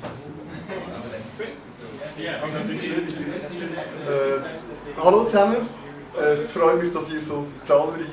Hallo zusammen, es freut mich, dass ihr so zahlreich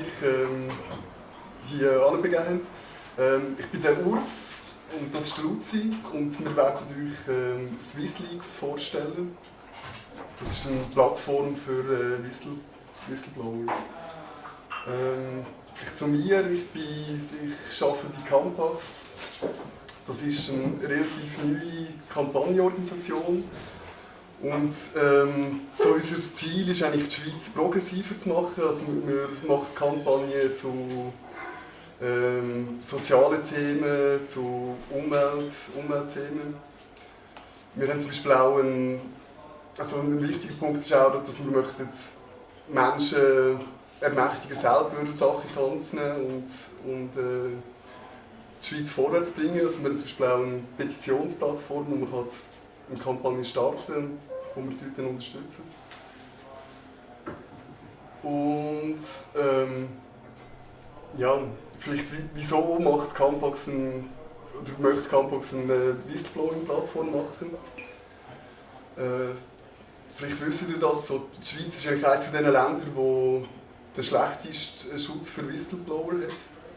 hier anbegeben habt. Ich bin der Urs und das ist der Luzi und wir werden euch SwissLeaks vorstellen. Das ist eine Plattform für Whistleblower. Vielleicht zu mir, ich arbeite bei Campax. Das ist eine relativ neue Kampagnenorganisation. Und so unser Ziel ist eigentlich, die Schweiz progressiver zu machen. Also wir machen Kampagnen zu sozialen Themen, zu Umweltthemen. Wir haben zum Beispiel auch ein wichtiger Punkt ist auch, dass wir Menschen ermächtigen, selber Sachen in die Hand zu nehmen und die Schweiz vorwärts bringen. Also wir haben zum Beispiel auch eine Petitionsplattform, wo man eine Kampagne starten und wo wir die Leute unterstützen. Und vielleicht wieso macht Campax möchte Campax eine Whistleblowing-Plattform machen? Vielleicht wissen ihr das, so, die Schweiz ist eigentlich eines von den Ländern, wo der schlechteste Schutz für Whistleblower hat.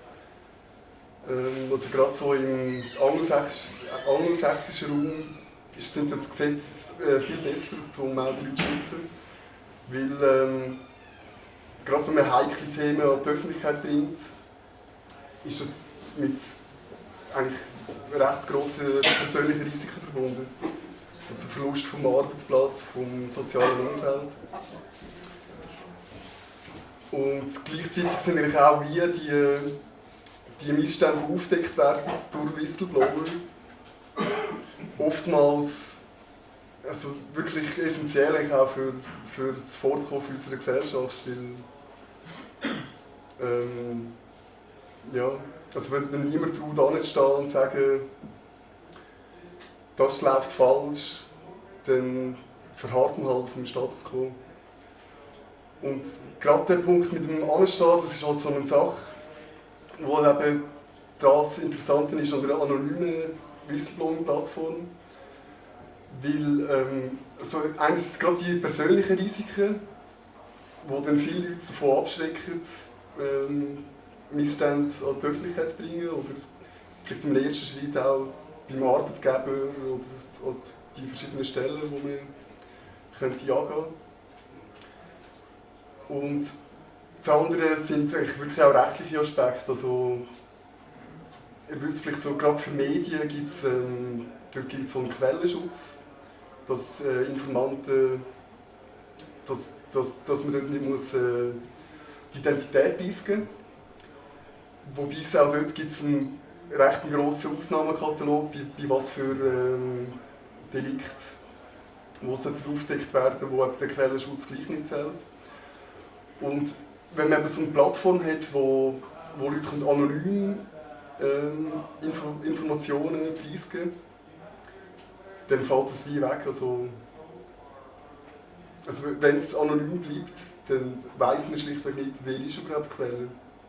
Also gerade so im angelsächsischen Raum sind die Gesetze viel besser, um auch die Leute zu schützen. Weil gerade wenn man heikle Themen an die Öffentlichkeit bringt, ist das mit eigentlich recht grossen persönlichen Risiken verbunden. Also Verlust vom Arbeitsplatz, vom sozialen Umfeld. Und gleichzeitig sind eigentlich auch die Missstände, die aufgedeckt werden durch Whistleblower, oftmals wirklich essentiell eigentlich auch für das Fortkommen unserer Gesellschaft. Weil, wenn niemand traut, anzustehen und zu sagen, das läuft falsch, dann verharrt man halt vom Status quo. Und gerade der Punkt mit dem Anstehen, das ist halt so eine Sache, wo eben das Interessante ist an der anonymen Whistleblowing-Plattform. Weil eines ist gerade die persönlichen Risiken, die dann viele Leute davon abschrecken, Missstände an die Öffentlichkeit zu bringen oder vielleicht im ersten Schritt auch beim Arbeitgeber oder die verschiedenen Stellen, die man angehen könnte. Und das andere sind eigentlich wirklich auch rechtliche Aspekte. Also, ihr wisst vielleicht so, gerade für Medien gibt es so einen Quellenschutz, dass Informanten, dass man dort nicht die Identität preisgeben muss. Wobei es auch dort gibt einen recht grossen Ausnahmekatalog, bei was für Delikte, die aufgedeckt werden, wo der Quellenschutz gleich nicht zählt. Und wenn man eben so eine Plattform hat, wo Leute anonym Informationen preisgeben, dann fällt das wie weg. Also wenn es anonym bleibt, dann weiss man schlichtweg nicht, wer ist überhaupt die Quelle.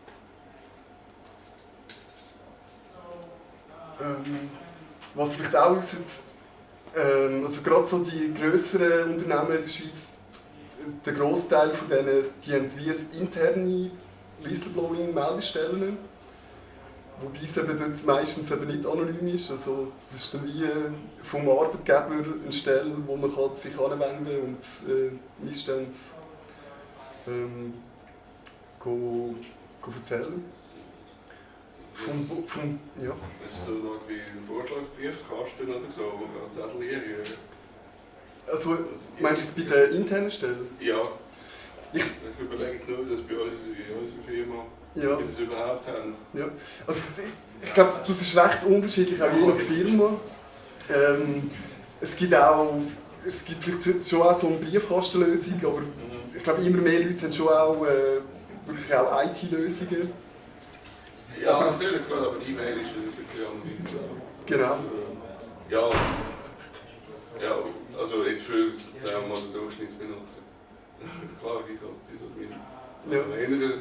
Was vielleicht auch wisst, gerade so die grösseren Unternehmen in der Schweiz, der Grossteil von denen, die haben wie interne Whistleblowing-Meldestellen, wobei es eben dort meistens eben nicht anonym ist. Also, das ist dann wie vom Arbeitgeber eine Stelle, wo man sich anwenden kann und Missstände erzählen. Hast du noch wie einen Vorschlagsbriefkasten oder so, wo man Zettel hier? Also, meinst du jetzt bei der internen Stelle? Ja. Ich überlege jetzt nur, dass bei uns in unserer Firma wir das überhaupt haben. Ja. Also, ich glaube, das ist recht unterschiedlich, auch je nach Firma. Es gibt vielleicht schon auch so eine Briefkastenlösung, aber ich glaube, immer mehr Leute haben schon auch wirklich auch IT-Lösungen. Ja, natürlich, klar, aber E-Mail ist wirklich anonym. Genau. Ja, also jetzt für den Durchschnittsbenutzer. Klar, wie kann es so mit einer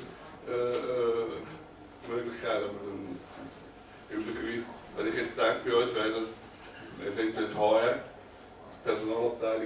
Möglichkeit, aber dann üblicherweise, wenn ich jetzt denke, bei uns wäre das eventuell das HR, die Personalabteilung,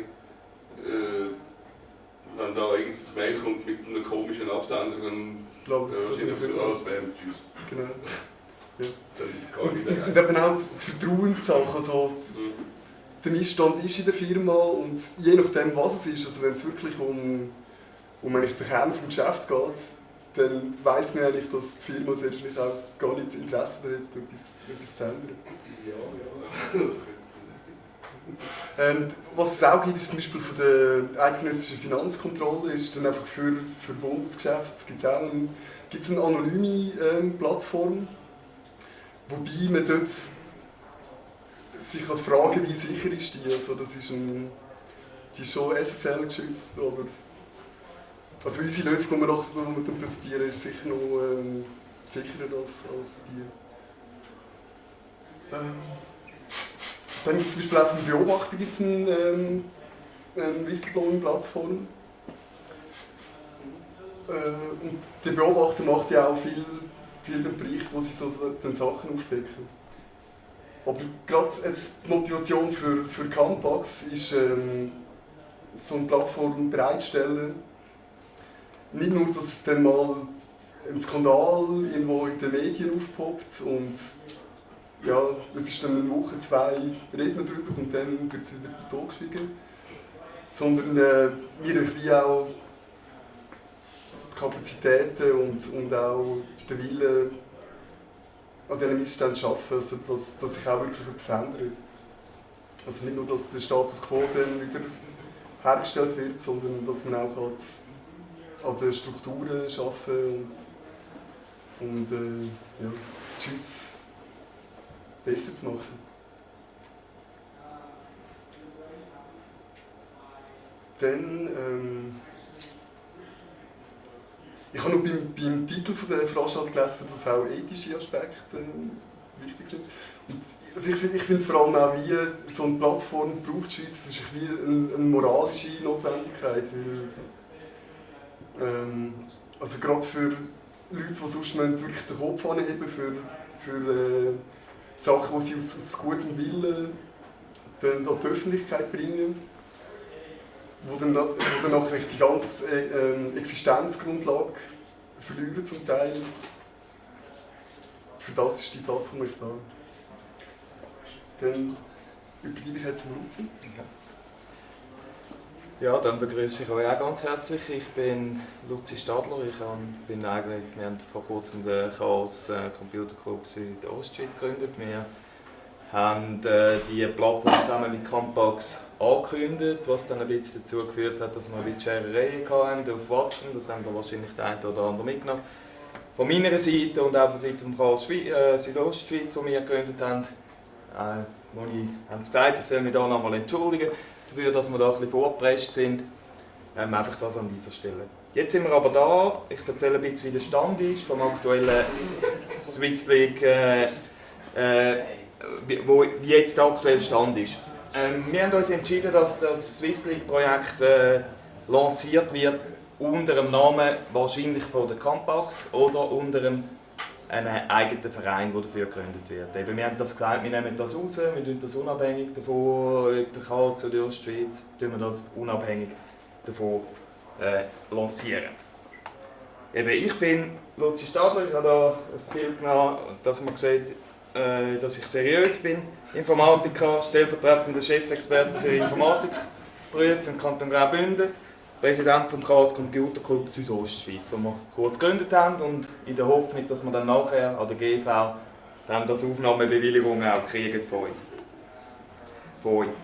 wenn da irgendein Mail kommt mit einem komischen Absender, dann wahrscheinlich für alles Spam, tschüss. Genau. Ja. Und eben auch die Vertrauenssache, also der Missstand ist in der Firma und je nachdem was es ist, also wenn es wirklich um eigentlich den Kern des Geschäfts geht, dann weiss man eigentlich, dass die Firma sehr wahrscheinlich auch gar nicht Interesse daran hat, etwas zu ändern. Ja. Was es auch gibt, ist zum Beispiel von der eidgenössischen Finanzkontrolle, ist dann einfach für Bundesgeschäfte gibt es eine anonyme Plattform, wobei man dort sich fragen, wie sicher ist die. Also das ist die ist schon SSL geschützt, aber also unsere Lösung, die wir dann präsentieren, ist sicher noch sicherer als die. Dann gibt es zum Beispiel auch für den Beobachter eine Whistleblowing-Plattform. Und der Beobachter macht ja auch viel den Bericht, wo sie so den Sachen aufdecken. Aber gerade die Motivation für Campax ist, so eine Plattform bereitstellen. Nicht nur, dass es dann mal ein Skandal irgendwo in den Medien aufpoppt und ja, es ist dann eine Woche, 2, reden wir darüber und dann wird es wieder totgeschwiegen. Sondern wir wie auch die Kapazitäten und auch den Willen an diesen Missständen arbeiten, also dass sich auch wirklich etwas ändert. Also nicht nur, dass der Status quo dann wieder hergestellt wird, sondern dass man auch an den Strukturen arbeiten und ja, die Schweiz besser zu machen. Dann, ich habe noch beim Titel der Veranstaltung gelesen, dass auch ethische Aspekte wichtig sind. Und also ich finde vor allem auch, wie so eine Plattform braucht die Schweiz, das ist wie eine moralische Notwendigkeit. Weil, also gerade für Leute, die sonst wirklich den Kopf anheben für Sachen, die sie aus gutem Willen dann an die Öffentlichkeit bringen, wo dann nachher die ganze Existenzgrundlage verlieren zum Teil. Für das ist die Plattform nicht da. Dann übergebe ich jetzt den Nutzen. Ja, dann begrüße ich euch auch ganz herzlich. Ich bin Luzi Stadler. Wir haben vor kurzem den Chaos Computer Club Südostschweiz gegründet. Wir haben die Plattform zusammen mit Campax angekündigt, was dann ein bisschen dazu geführt hat, dass wir ein bisschen Scherereien hatten auf Watson. Das haben wir wahrscheinlich der eine oder andere mitgenommen. Von meiner Seite und auch von der Seite vom Chaos Südostschweiz, die wir gegründet haben, haben sie gesagt, ich soll mich da nochmal entschuldigen dafür, dass wir da ein bisschen vorgepresst sind. Einfach das an dieser Stelle. Jetzt sind wir aber da. Ich erzähle ein bisschen, wie der Stand ist vom aktuellen Swiss League, wie jetzt der aktuelle Stand ist. Wir haben uns entschieden, dass das Swiss League-Projekt lanciert wird unter dem Namen wahrscheinlich von der Campax oder unter einem eigenen Verein, der dafür gegründet wird. Eben, wir haben das gesagt, wir nehmen das raus, wir tun das unabhängig davon, ob Chaos oder die Ostschweiz, tun wir das unabhängig davon lancieren. Eben, ich bin Luzi Stadler, ich habe hier ein Bild genommen, dass man sieht, dass ich seriös bin. Informatiker, stellvertretender Chefexperte für Informatikberufe im Kanton Graubünden, Präsident des Chaos Computer Club Südostschweiz, den wir kurz gegründet haben und in der Hoffnung, dass wir dann nachher an der GV dann das Aufnahmebewilligung auch kriegen von uns. Von euch.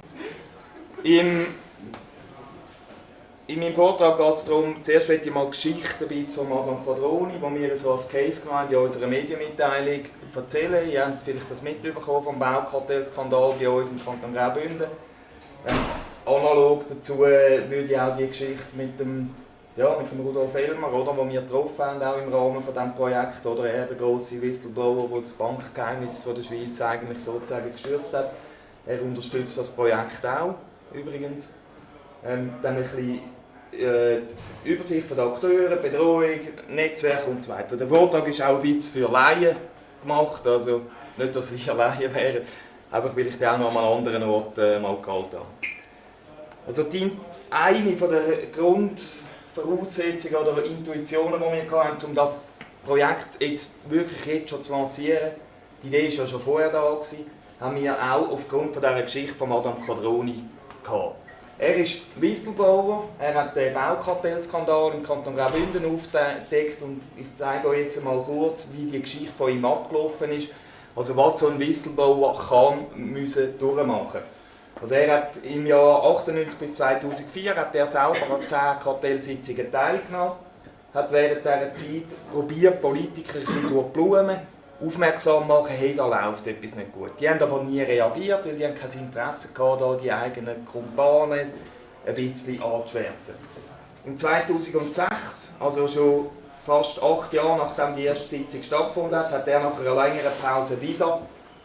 In meinem Vortrag geht es darum, zuerst möchte ich mal Geschichten von Madame Quadroni, die wir so als Case gemeint in unserer Medienmitteilung erzählen. Ihr habt vielleicht das mitbekommen vom Baukartellskandal bei uns im Kanton Graubünden. Analog dazu würde ich auch die Geschichte mit dem Rudolf Elmer, oder, den wir getroffen haben, auch im Rahmen von diesem Projekt, oder er, der grosse Whistleblower, der das Bankgeheimnis von der Schweiz eigentlich sozusagen gestürzt hat. Er unterstützt das Projekt auch, übrigens. Dann ein bisschen Übersicht von den Akteuren, Bedrohung, Netzwerk und so weiter. Der Vortrag ist auch ein bisschen für Laien gemacht, also nicht, dass ich Laien wäre, einfach weil ich den auch noch an einem anderen Ort mal gehalten habe. Also eine der Grundvoraussetzungen oder Intuitionen, die wir hatten, um das Projekt jetzt schon zu lancieren, die Idee war ja schon vorher da, haben wir auch aufgrund von dieser Geschichte von Adam Quadroni gehabt. Er ist Whistleblower, er hat den Baukartellskandal im Kanton Graubünden aufgedeckt und ich zeige euch jetzt mal kurz, wie die Geschichte von ihm abgelaufen ist. Also was so ein Whistleblower kann durchmachen. Also er hat im Jahr 1998 bis 2004 hat er selber an 10 Kartellsitzungen teilgenommen, hat während dieser Zeit probiert, Politiker ein bisschen durch die Blumen aufmerksam machen, hey, da läuft etwas nicht gut. Die haben aber nie reagiert, weil die haben kein Interesse gehabt, da die eigenen Kumpanen ein bisschen anzuschwärzen. Im 2006, also schon fast 8 Jahre nachdem die erste Sitzung stattgefunden hat, hat er nach einer längeren Pause wieder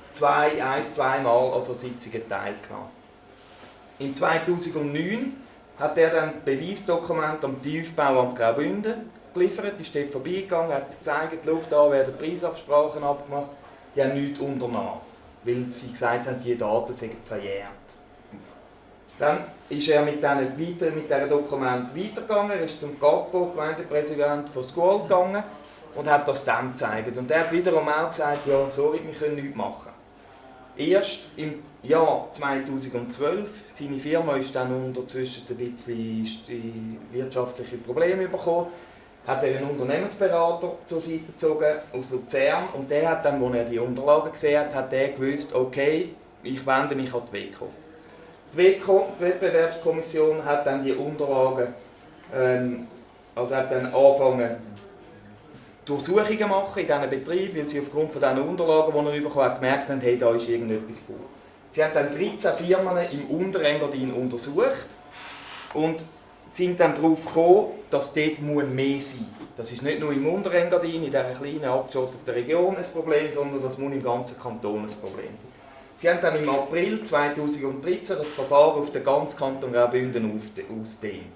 zweimal an so Sitzungen teilgenommen. Im 2009 hat er dann Beweisdokumente am Tiefbauamt Graubünden geliefert, ist dort vorbeigegangen, hat gezeigt, schau, da werden Preisabsprachen abgemacht, die haben nichts unternommen, weil sie gesagt haben, die Daten sind verjährt. Dann ist er mit diesem Dokument weitergegangen, er ist zum Capo, Gemeindepräsident von School gegangen und hat das dem gezeigt. Und er hat wiederum auch gesagt, ja, sorry, wir können nichts machen. Erst im Jahr 2012, seine Firma ist dann unterzwischen ein bisschen wirtschaftliche Probleme bekommen, hat er einen Unternehmensberater zur Seite gezogen aus Luzern und der hat dann, als er die Unterlagen gesehen hat, hat er gewusst, okay, ich wende mich an die WEKO. Die WEKO, die Wettbewerbskommission, hat dann die Unterlagen, hat dann angefangen, Durchsuchungen machen in diesen Betrieben, weil sie aufgrund von diesen Unterlagen, die er bekommen hat, gemerkt haben, hey, da ist irgendetwas vor. Sie haben dann 13 Firmen im Unterengadin untersucht und sind dann darauf gekommen, dass dort mehr sein muss. Das ist nicht nur im Unterengadin, in dieser kleinen, abgeschotteten Region ein Problem, sondern das muss im ganzen Kanton ein Problem sein. Sie haben dann im April 2013 das Verfahren auf den ganzen Kanton Graubünden ausgedehnt.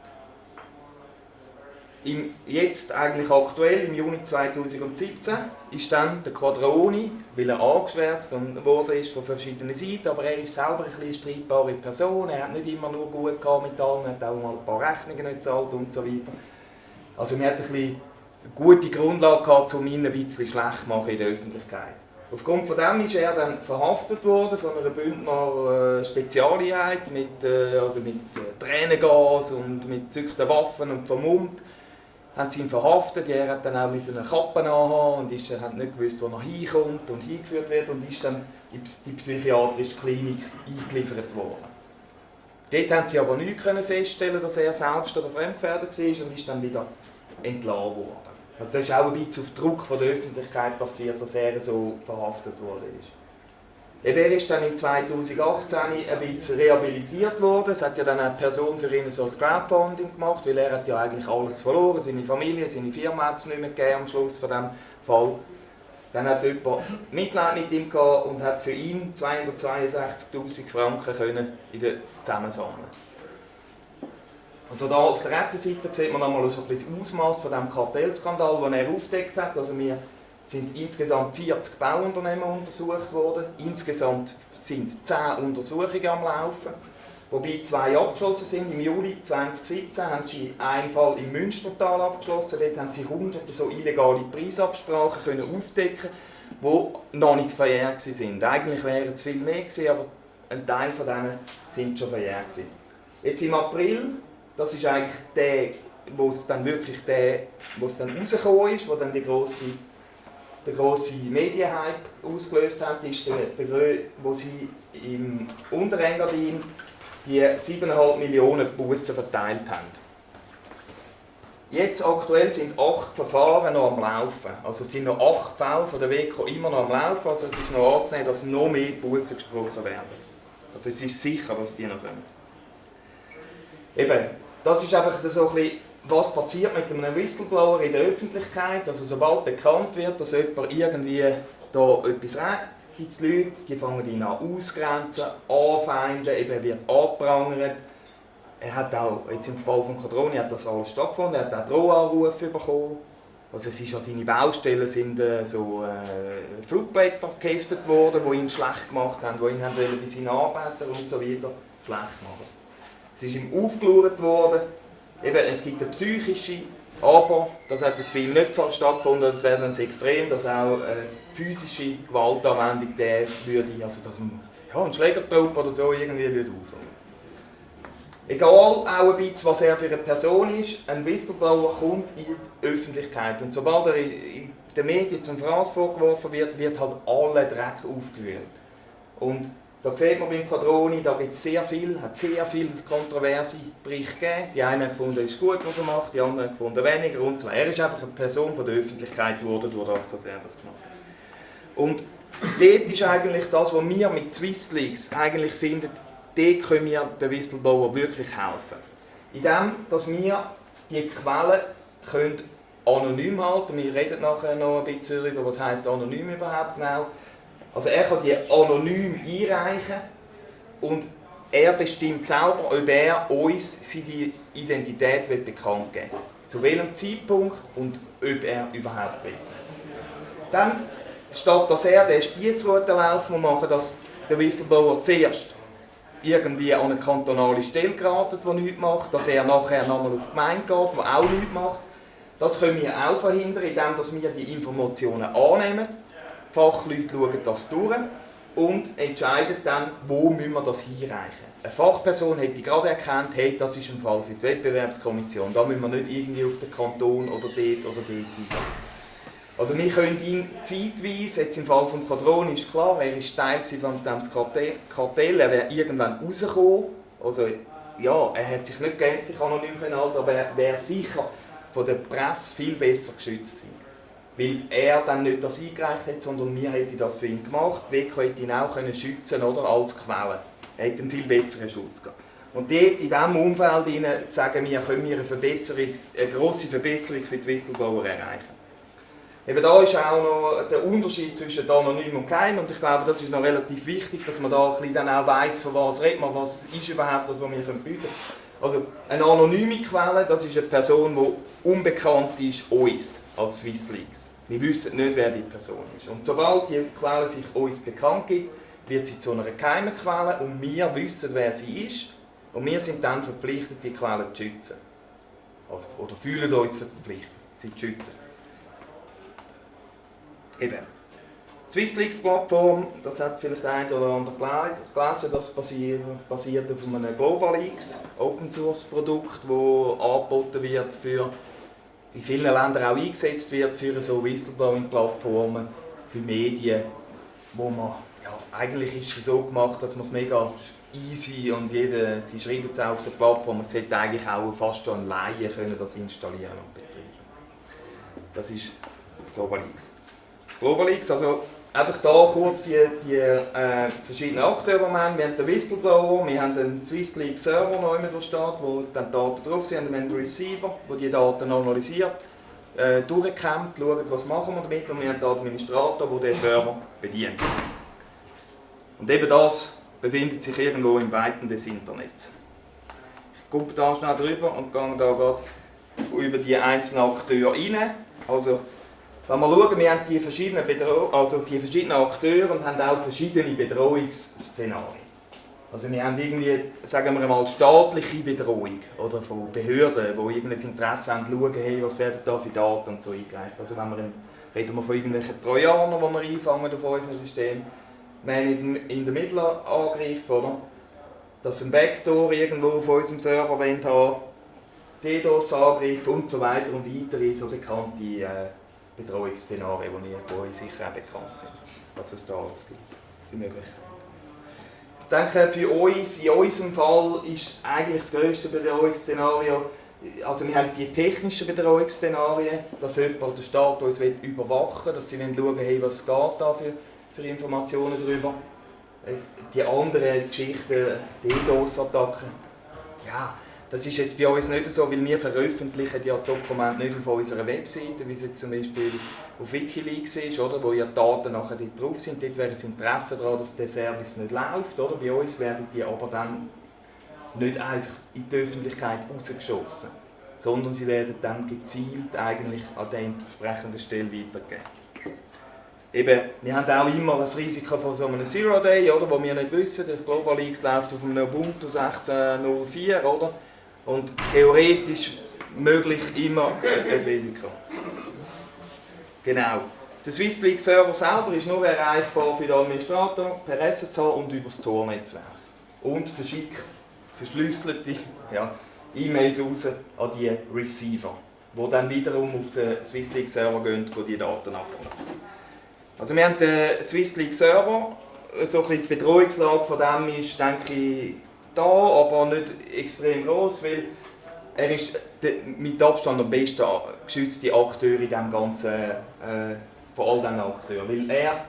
Jetzt eigentlich aktuell, im Juni 2017, ist dann der Quadroni, weil er angeschwärzt worden von verschiedenen Seiten, aber er ist selber eine streitbare Person, er hat nicht immer nur gut gehabt mit allen, er hat auch mal ein paar Rechnungen nicht gezahlt und so weiter. Also wir hatten eine gute Grundlage gehabt, um ihn ein bisschen schlecht zu machen in der Öffentlichkeit. Aufgrund von dem ist er dann verhaftet worden von einer Bündner Spezialeinheit mit Tränengas und mit gezückten Waffen und vermummt. Haben sie ihn verhaftet, er hat dann auch eine Kappe anhaben und hat nicht gewusst, wo er hinkommt und hingeführt wird und ist dann in die psychiatrische Klinik eingeliefert worden. Dort haben sie aber nicht feststellen, dass er selbst oder fremdgefährdet war und ist dann wieder entlassen worden. Also das ist auch ein bisschen auf Druck von der Öffentlichkeit passiert, dass er so verhaftet worden ist. Er ist dann im 2018 ein bisschen rehabilitiert worden. Es hat ja dann eine Person für ihn so ein Crowdfunding gemacht, weil er hat ja eigentlich alles verloren, seine Familie, seine Firma hat es nicht mehr gegeben am Schluss von diesem Fall. Dann hat jemand Mitleid mit ihm gehabt und hat für ihn 262'000 Franken können zusammensammeln. Also da auf der rechten Seite sieht man nochmal so ein bisschen das Ausmaß von dem Kartellskandal, den er aufgedeckt hat. Also wir sind insgesamt 40 Bauunternehmen untersucht worden. Insgesamt sind 10 Untersuchungen am Laufen, wobei 2 abgeschlossen sind. Im Juli 2017 haben sie einen Fall im Münstertal abgeschlossen. Dort haben sie hunderte so illegale Preisabsprachen können aufdecken, die noch nicht verjährt waren. Eigentlich wären es viel mehr gewesen, aber ein Teil von denen sind schon verjährt gewesen. Jetzt im April, das ist eigentlich der, wo es dann rausgekommen ist, wo dann der grosse Medienhype ausgelöst hat, ist wo sie im Unterengadin die 7,5 Millionen Bussen verteilt haben. Jetzt aktuell sind 8 Verfahren noch am Laufen. Also sind noch 8 Fälle von der WEKO immer noch am Laufen. Also es ist noch anzunehmen, dass noch mehr Bussen gesprochen werden. Also es ist sicher, dass die noch kommen. Eben, das ist einfach so ein bisschen, was passiert mit einem Whistleblower in der Öffentlichkeit. Also sobald bekannt wird, dass jemand irgendwie da etwas redet, gibt es Leute, die fangen ihn an ausgrenzen, anfeinden, eben wird angeprangert. Er hat auch, jetzt im Fall von Quadroni hat das alles stattgefunden, er hat auch Drohanrufe bekommen. Also es ist an seine Baustellen sind Flugblätter geheftet worden, die ihn schlecht gemacht haben, die ihn bei seinen Arbeitern und so weiter schlecht machen. Es ist ihm aufgelauert worden, eben, es gibt eine psychische, aber das hat jetzt bei ihm nicht stattgefunden, das wäre dann extrem, dass auch physische Gewaltanwendung der würde, also dass ein Schlägertrupp oder so irgendwie würde aufhören. Egal auch ein bisschen, was er für eine Person ist, ein Whistleblower kommt in die Öffentlichkeit. Und sobald er in den Medien zum Fraß vorgeworfen wird, wird halt alle Dreck aufgewühlt. Und da sieht man beim Padroni, da gibt es sehr viele kontroverse Berichte gegeben. Die einen haben gefunden, es ist gut, was er macht, die anderen haben gefunden, weniger und so. Er ist einfach eine Person von der Öffentlichkeit geworden, durch das, dass er das gemacht hat. Und dort ist eigentlich das, was wir mit SwissLeaks eigentlich finden, dort können wir den Whistleblower wirklich helfen. Indem, dass wir die Quellen können anonym halten. Wir reden nachher noch ein bisschen darüber, was heisst anonym überhaupt genau. Also er kann die anonym einreichen und er bestimmt selber, ob er uns seine Identität bekannt geben will. Zu welchem Zeitpunkt und ob er überhaupt will. Dann, statt dass er den Spiessroutenlauf machen, dass der Whistleblower zuerst irgendwie an eine kantonale Stelle geraten, die nichts macht, dass er nachher nochmal auf die Gemeinde geht, die auch nichts macht. Das können wir auch verhindern, indem wir die Informationen annehmen. Die Fachleute schauen das durch und entscheiden dann, wo müssen wir das hinreichen. Eine Fachperson hätte gerade erkannt, hey, das ist ein Fall für die Wettbewerbskommission, da müssen wir nicht irgendwie auf den Kanton oder dort hingehen. Also wir können ihn zeitweise, jetzt im Fall von Padroni ist klar, er ist Teil von diesem Kartell, er wäre irgendwann rausgekommen. Also ja, er hat sich nicht gänzlich anonym gehalten, aber er wäre sicher von der Presse viel besser geschützt gewesen. Weil er dann nicht das eingereicht hat, sondern wir hätten das für ihn gemacht. Die WEKO hätte ihn auch schützen oder, als Quelle. Er hätte einen viel besseren Schutz gehabt. Und dort, in diesem Umfeld, sagen wir, können wir eine grosse Verbesserung für die Whistleblower erreichen. Eben da ist auch noch der Unterschied zwischen anonym und geheim und ich glaube, das ist noch relativ wichtig, dass man da ein bisschen dann auch weiss, von was redet man, was ist überhaupt das, was wir bieten können. Also eine anonyme Quelle, das ist eine Person, die unbekannt ist uns als SwissLeaks. Wir wissen nicht, wer die Person ist. Und sobald die Quelle sich uns bekannt gibt, wird sie zu einer geheimen Quelle und wir wissen, wer sie ist und wir sind dann verpflichtet, die Quelle zu schützen. Also, oder fühlen uns verpflichtet, sie zu schützen. Eben. Die SwissLeaks-Plattform, das hat vielleicht ein oder andere gelesen, das basiert auf einem GlobalX Open-Source-Produkt, das angeboten wird, für in vielen Ländern auch eingesetzt wird für so Whistleblowing-Plattformen, für Medien, wo man, ja, eigentlich ist es so gemacht, dass man es mega easy und sie schreiben es auch auf der Plattform, es sollte eigentlich auch fast schon ein Laie können das installieren und betreiben. Das ist GlobalX. GlobalX, also einfach da kurz die verschiedenen Akteure, die wir haben. Wir haben den Whistleblower, wir haben den SwissLeaks-Server, der steht, wo dann Daten drauf sind, wir haben den Receiver, der die Daten analysiert, durchkämmt, schaut, was machen wir damit, und wir haben den Administrator, der den Server bedient. Und eben das befindet sich irgendwo im Weiten des Internets. Ich gucke da schnell drüber und gehe da gerade über die einzelnen Akteure rein. Also, wenn wir schauen, wir haben die verschiedenen Akteure und haben auch verschiedene Bedrohungsszenarien. Also wir haben irgendwie, sagen wir mal, staatliche Bedrohung oder von Behörden, die irgendein Interesse haben, schauen, hey, was werden da für Daten und so eingereicht. Also reden wir von irgendwelchen Trojanern, die wir einfangen auf unserem System. Wir haben in den Mittelangriff, oder? Dass ein Backdoor irgendwo auf unserem Server haben, DDoS-Angriff und so weiter und weitere so bekannte Bedrohungsszenarien, die euch sicher auch bekannt sind, was es da alles gibt, die Möglichkeiten. Ich denke, für uns, in unserem Fall, ist eigentlich das grösste Bedrohungsszenario, also wir haben die technischen Bedrohungsszenarien, dass jemand den Staat uns überwachen will, dass sie schauen, hey, was geht da für Informationen darüber. Die anderen Geschichten, DDoS-Attacken, ja, das ist jetzt bei uns nicht so, weil wir veröffentlichen die Dokumente nicht auf unserer Webseite, wie es jetzt zum Beispiel auf Wikileaks ist, oder, wo ja die Daten nachher dort drauf sind. Dort wäre das Interesse daran, dass der Service nicht läuft. Oder? Bei uns werden die aber dann nicht einfach in die Öffentlichkeit rausgeschossen, sondern sie werden dann gezielt eigentlich an der entsprechenden Stelle weitergegeben. Eben, wir haben auch immer das Risiko von so einem Zero Day, oder, wo wir nicht wissen, der Global X läuft auf einem Ubuntu 16.04, oder? Und theoretisch möglich immer ein Risiko. Genau. Der SwissLeak Server selber ist nur erreichbar für den Administrator per SSH und über das Tor-Netzwerk. Und verschickt verschlüsselte E-Mails raus an die Receiver, die dann wiederum auf den SwissLeak Server gehen und die Daten abholen. Also wir haben den SwissLeak Server, so ein bisschen die Bedrohungslage von dem ist, denke ich, da, aber nicht extrem groß, weil er ist mit Abstand am besten geschützte Akteur in dem ganzen, von all diesen Akteuren. Weil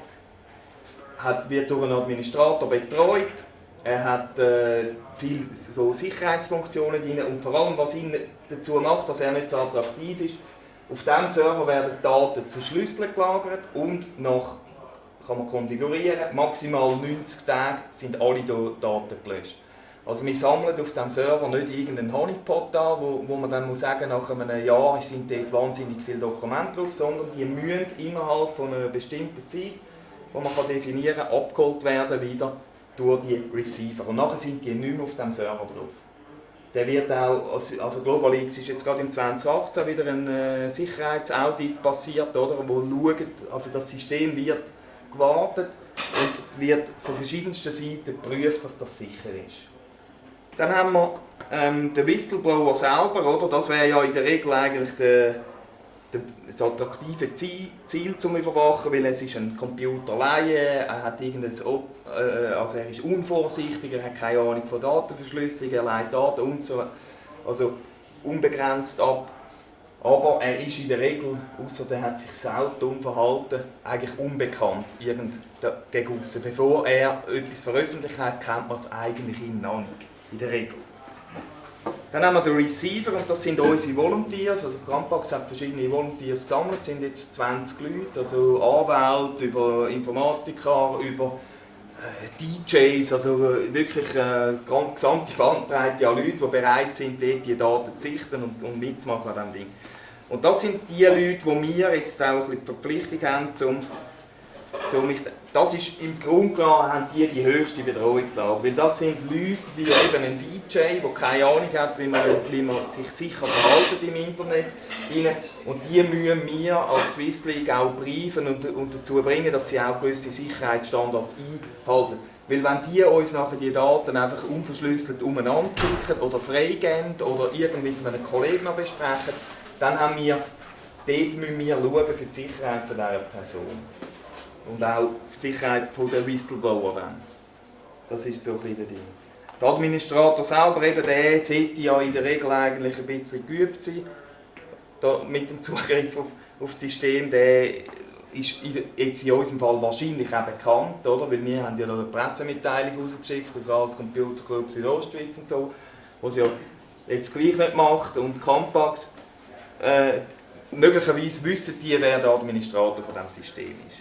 wird durch einen Administrator betreut, er hat viele so Sicherheitsfunktionen drin und vor allem, was ihn dazu macht, dass er nicht so attraktiv ist, auf diesem Server werden Daten verschlüsselt gelagert und kann man konfigurieren, maximal 90 Tage sind alle Daten gelöscht. Also wir sammeln auf diesem Server nicht irgendeinen Honeypot an, wo man dann muss sagen, nach einem Jahr sind dort wahnsinnig viele Dokumente drauf, sondern die müssen innerhalb von einer bestimmten Zeit, die man definieren kann, abgeholt werden wieder durch die Receiver. Und nachher sind die nicht mehr auf diesem Server drauf. Der wird auch, also Global X ist jetzt gerade im 2018 wieder ein Sicherheitsaudit passiert, oder, wo schaut, also das System wird gewartet und wird von verschiedensten Seiten geprüft, dass das sicher ist. Dann haben wir den Whistleblower selber, oder? Das wäre ja in der Regel eigentlich das attraktive Ziel zum Überwachen, weil es ist ein Computerlaie, er hat also er ist unvorsichtig, er hat keine Ahnung von Datenverschlüsselung, er leitet Daten und so, also unbegrenzt ab. Aber er ist in der Regel, außer er hat sich sau dumm verhalten, eigentlich unbekannt gegen aussen. Bevor er etwas veröffentlicht hat, kennt man es eigentlich noch nicht, in der Regel. Dann haben wir den Receiver und das sind unsere Volunteers. Also Campax hat verschiedene Volunteers gesammelt, es sind jetzt 20 Leute, also Anwälte, über Informatiker, über DJs, also wirklich eine gesamte Bandbreite an Leuten, die bereit sind, dort die Daten zu sichten und mitzumachen an diesem Ding. Und das sind die Leute, die wir jetzt auch ein bisschen die Verpflichtung haben, das ist im Grunde genommen haben die höchste Bedrohungslage, weil das sind Leute wie eben ein DJ, der keine Ahnung hat, wie man sich sicher verhalten im Internet. Und die müssen wir als SwissLeak auch briefen und dazu bringen, dass sie auch gewisse Sicherheitsstandards einhalten. Weil wenn die uns nachher die Daten einfach unverschlüsselt umeinander klicken oder freigeben oder irgendwie mit einem Kollegen noch besprechen, dann haben wir, dort müssen wir schauen für die Sicherheit von dieser Person. Und auch die Sicherheit der Whistleblower dann. Das ist so ein bisschen Ding. Der Administrator selber, eben, der sollte ja in der Regel eigentlich ein bisschen geübt sein. Mit dem Zugriff auf das System, der ist jetzt in unserem Fall wahrscheinlich auch bekannt, oder? Weil wir haben ja noch eine Pressemitteilung rausgeschickt, als Computerclub Südostschweiz und so, wo sie ja jetzt gleich nicht macht. Und Campax, möglicherweise wissen die, wer der Administrator von diesem System ist.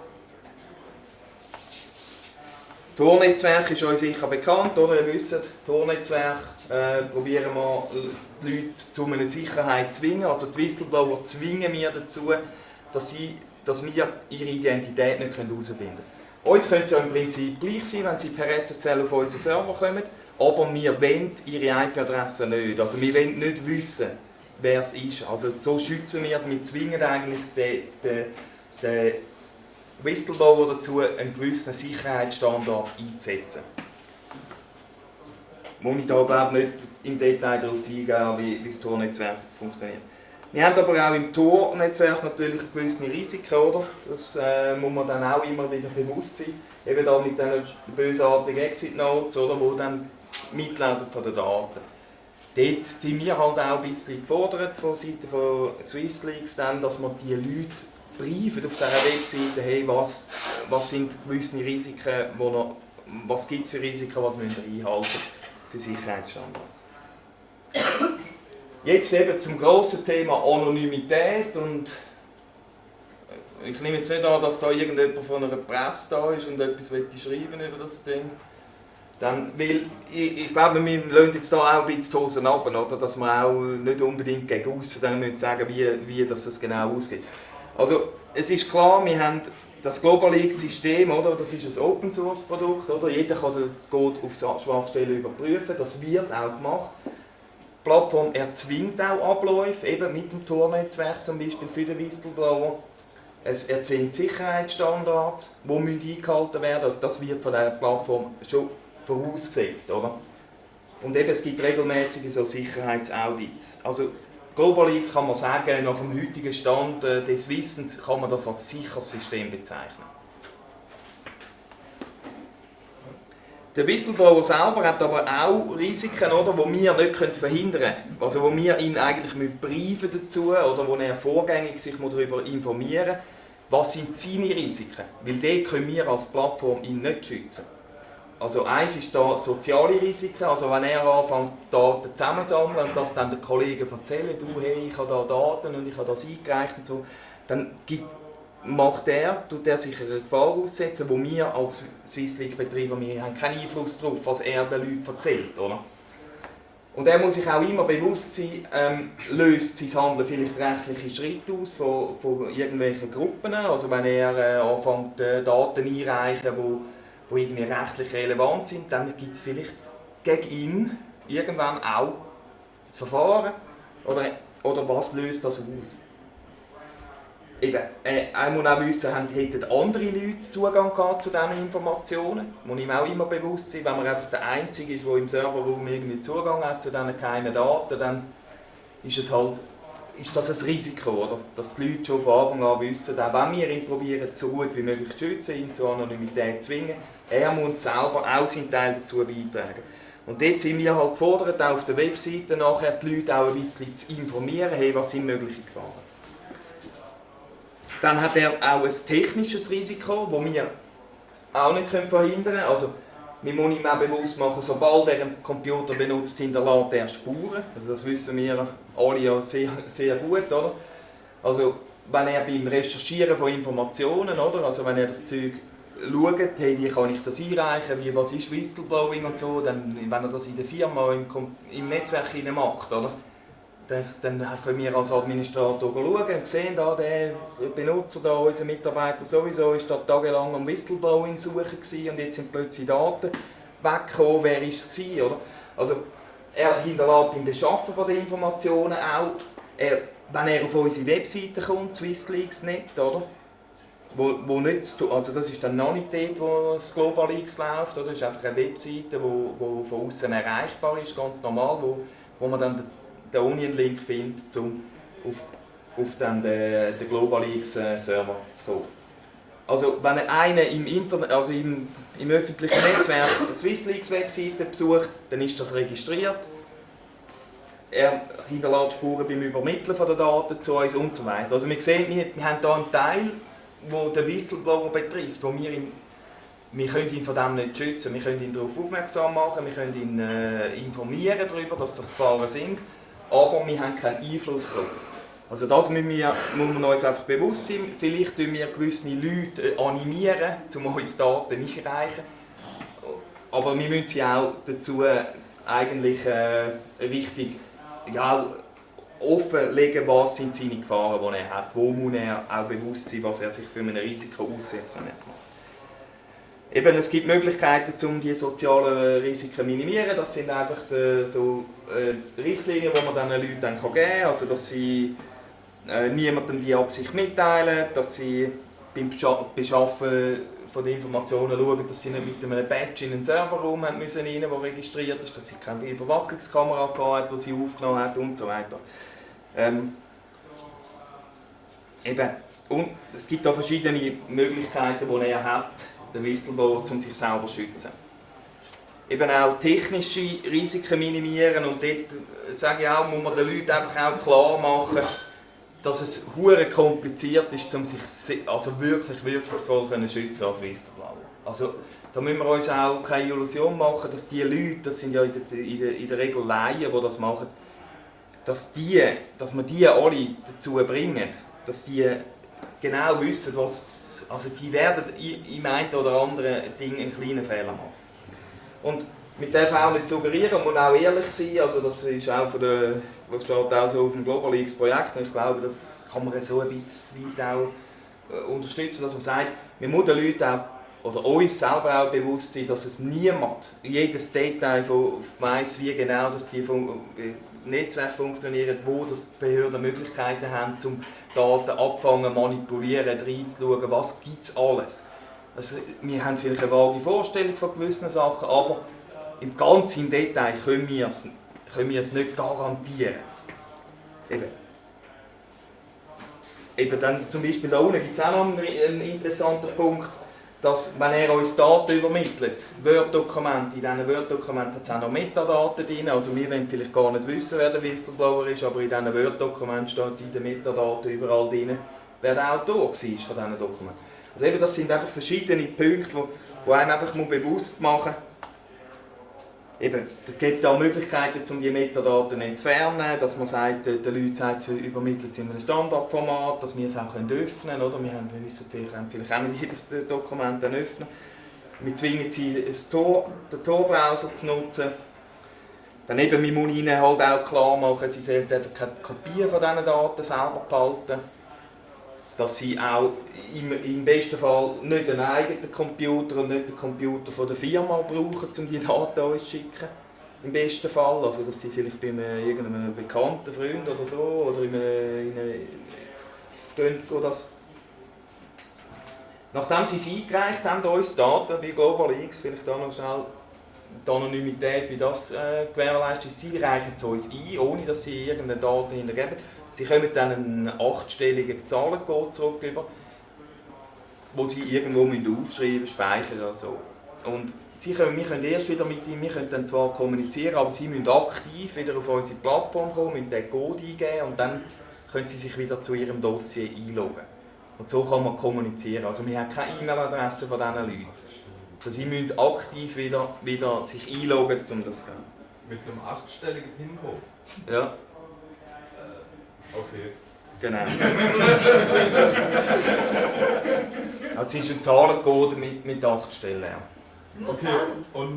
Tor-Netzwerk ist euch sicher bekannt, oder? Ihr wisst, Tor-Netzwerk probieren wir die Leute zu einer Sicherheit zu zwingen. Also die Whistleblower zwingen wir dazu, dass wir ihre Identität nicht herausfinden können. Uns könnte es ja im Prinzip gleich sein, wenn sie per SSL auf unseren Server kommen, aber wir wollen ihre IP-Adresse nicht. Also wir wollen nicht wissen, wer es ist. Also so schützen wir zwingen eigentlich den Whistleblower dazu, einen gewissen Sicherheitsstandard einzusetzen. Muss ich da glaube nicht im Detail darauf eingehen, wie das Tor-Netzwerk funktioniert. Wir haben aber auch im Tor-Netzwerk natürlich gewisse Risiken, oder? Das muss man dann auch immer wieder bewusst sein. Eben da mit diesen bösartigen Exit-Notes, oder, die dann mitlesen von den Daten. Dort sind wir halt auch ein bisschen gefordert von Seiten von SwissLeaks, dass man die Leute briefen auf dieser Webseite, hey, was sind gewisse Risiken, was gibt es für Risiken, was müssen wir einhalten für Sicherheitsstandards. Jetzt eben zum grossen Thema Anonymität und ich nehme jetzt nicht an, dass da irgendjemand von einer Presse da ist und etwas schreiben über das Ding. Weil ich glaube, wir lassen jetzt da auch ein bisschen die Hosen runter, oder? Dass wir auch nicht unbedingt gegen aussen dann sagen, wie das genau ausgeht. Also es ist klar, wir haben das Global X-System, oder? Das ist ein Open-Source-Produkt. Oder? Jeder kann den Code auf Schwachstellen überprüfen, das wird auch gemacht. Die Plattform erzwingt auch Abläufe, eben mit dem Tor-Netzwerk zum Beispiel für den Whistleblower. Es erzwingt Sicherheitsstandards, die eingehalten werden müssen. Das wird von dieser Plattform schon vorausgesetzt. Oder? Und eben, es gibt regelmäßige so Sicherheitsaudits. Also Global X kann man sagen, nach dem heutigen Stand des Wissens kann man das als sicheres System bezeichnen. Der Whistleblower selber hat aber auch Risiken, oder, die wir nicht verhindern können. Also wo wir ihn eigentlich briefen dazu oder wo er vorgängig sich darüber informieren muss, was sind seine Risiken. Weil dort können wir als Plattform ihn nicht schützen. Also eins ist da soziale Risiken, also wenn er anfängt, Daten zusammenzusammeln und das dann den Kollegen erzählen, du, hey, ich habe da Daten und ich habe das eingereicht und so, dann tut er sich einer Gefahr aussetzen, wo wir als Swissleak-Betreiber, wir haben keinen Einfluss darauf, was er den Leuten erzählt, oder? Und er muss sich auch immer bewusst sein, löst sein Handeln vielleicht rechtliche Schritte aus von irgendwelchen Gruppen, also wenn er anfängt, Daten einreichen, die irgendwie rechtlich relevant sind, dann gibt es vielleicht gegen ihn irgendwann auch das Verfahren, oder was löst das aus? Eben, er muss auch wissen, hätten andere Leute Zugang gehabt zu diesen Informationen. Muss ihm auch immer bewusst sein, wenn man einfach der Einzige ist, der im Serverraum irgendwie Zugang hat zu diesen geheimen Daten, dann ist das ein Risiko, oder? Dass die Leute schon von Anfang an wissen, auch wenn wir ihn probieren, so gut wie möglich zu schützen, ihn zur Anonymität zu zwingen, er muss selber auch seinen Teil dazu beitragen. Und dort sind wir halt gefordert, auch auf der Webseite nachher die Leute auch ein bisschen zu informieren, hey, was sind mögliche Gefahren. Dann hat er auch ein technisches Risiko, das wir auch nicht verhindern können. Also, wir müssen ihm auch bewusst machen, sobald er einen Computer benutzt, hinterlässt er Spuren. Also das wissen wir alle ja sehr, sehr gut, oder? Also, wenn er beim Recherchieren von Informationen, oder? Also wenn er das Zeug schaut, hey, wie kann ich das einreichen, was ist Whistleblowing und so, dann, wenn er das in der Firma im Netzwerk macht, oder? Dann können wir als Administrator schauen und sehen, da, der Benutzer, da, unser Mitarbeiter sowieso, ist da tagelang am Whistleblowing suchen gewesen, und jetzt sind plötzlich Daten weggekommen, wer war es gewesen, oder? Also er hinterlässt beim Beschaffen von den Informationen auch, wenn er auf unsere Webseite kommt, swissleaks.net, oder? Wo nicht, also das ist dann noch nicht dort, wo das Global X läuft, oder? Das ist einfach eine Webseite, die von außen erreichbar ist, ganz normal, wo man dann den Onion-Link findet, um auf dann den Global X-Server zu kommen. Also wenn einer im Internet, also im öffentlichen Netzwerk eine Swissleaks-Webseite besucht, dann ist das registriert. Er hinterlässt Spuren beim Übermitteln der Daten zu uns und so weiter. Also wir sehen, wir haben hier einen Teil, der den Whistleblower betrifft, wo wir können ihn von dem nicht schützen. Wir können ihn darauf aufmerksam machen, wir können ihn informieren darüber, dass das Gefahren sind, aber wir haben keinen Einfluss darauf. Also das muss man uns einfach bewusst sein. Vielleicht tun wir gewisse Leute animieren, um uns Daten einzureichen, aber wir müssen sie auch dazu eigentlich richtig offenlegen, was sind seine Gefahren, die er hat. Wo muss er auch bewusst sein, was er sich für ein Risiko aussetzt, wenn er es macht. Eben, es gibt Möglichkeiten, um die sozialen Risiken zu minimieren. Das sind einfach Richtlinien, die man den Leuten dann geben kann. Also, dass sie niemandem die Absicht mitteilen, dass sie beim Beschaffen von den Informationen schauen, dass sie nicht mit einem Badge in einen Serverraum rein müssen, der registriert ist, dass sie keine Überwachungskamera hat, die sie aufgenommen hat und so weiter. Und es gibt auch verschiedene Möglichkeiten, die er hat, der Whistleblower, um sich selber zu schützen. Eben auch technische Risiken minimieren, und dort sage ich auch, muss man den Leuten einfach auch klar machen, dass es hure kompliziert ist, um sich wirklich wirkungsvoll zu schützen als Whistleblower. Also da müssen wir uns auch keine Illusion machen, dass die Leute, das sind ja in der Regel Laien, die das machen, dass wir die alle dazu bringen, dass die genau wissen, also sie werden im einen oder anderen Ding einen kleinen Fehler machen. Und man darf auch nicht suggerieren, man muss auch ehrlich sein, also das ist auch von der, was steht auch so auf dem Global X Projekt, und ich glaube, das kann man so ein bisschen weit auch unterstützen, dass man sagt, man muss den Leuten auch, oder uns selber auch bewusst sein, dass es niemand jedes Detail weiss, wie genau dass die Netzwerke funktionieren, wo das die Behörden Möglichkeiten haben, um Daten abfangen, manipulieren, reinzuschauen, was gibt es alles. Also, wir haben vielleicht eine vage Vorstellung von gewissen Sachen, aber im Detail können wir es nicht garantieren. Eben dann zum Beispiel da unten gibt es auch noch einen interessanten Punkt, dass, wenn er uns Daten übermittelt, Word-Dokumente, in diesen Word-Dokumenten hat es auch noch Metadaten drin, also wir wollen vielleicht gar nicht wissen, wer der Whistleblower ist, aber in diesen Word-Dokumenten steht in den Metadaten überall drin, wer der Autor war von diesen Dokumenten. Also eben, das sind einfach verschiedene Punkte, die einem einfach bewusst machen muss. Eben, es gibt auch Möglichkeiten, um die Metadaten zu entfernen, dass man sagt, den Leuten sagt, übermittelt in einem Standardformat, dass wir es auch öffnen können. Oder? Wir wissen vielleicht auch nicht jedes Dokument öffnen. Wir zwingen sie, den Tor-Browser zu nutzen. Dann eben, wir müssen ihnen halt auch klar machen, sie sollten einfach keine Kopien von diesen Daten selber behalten. Dass sie auch im besten Fall nicht einen eigenen Computer und nicht den Computer von der Firma brauchen, um die Daten uns zu schicken. Im besten Fall. Also, dass sie vielleicht bei irgendeinem bekannten Freund oder so oder das. Nachdem sie es eingereicht haben, uns Daten bei Global X, vielleicht auch noch schnell die Anonymität, wie das gewährleistet ist, sie reichen es uns ein, ohne dass sie irgendeine Daten hintergeben. Sie kommen dann einen 8-stelligen Zahlencode zurück, wo sie irgendwo aufschreiben, speichern oder so. Und wir können erst wieder mit ihnen, wir können dann zwar kommunizieren, aber sie müssen aktiv wieder auf unsere Plattform kommen, müssen den Code eingeben und dann können sie sich wieder zu ihrem Dossier einloggen. Und so kann man kommunizieren. Also wir haben keine E-Mail-Adresse von diesen Leuten. Also sie müssen aktiv wieder sich einloggen, um das zu gehen. Mit einem 8-stelligen PIN-Code? Ja. Okay. Genau. Also es ist ein Zahlencode mit 8 Stellen. Ja. Okay, und...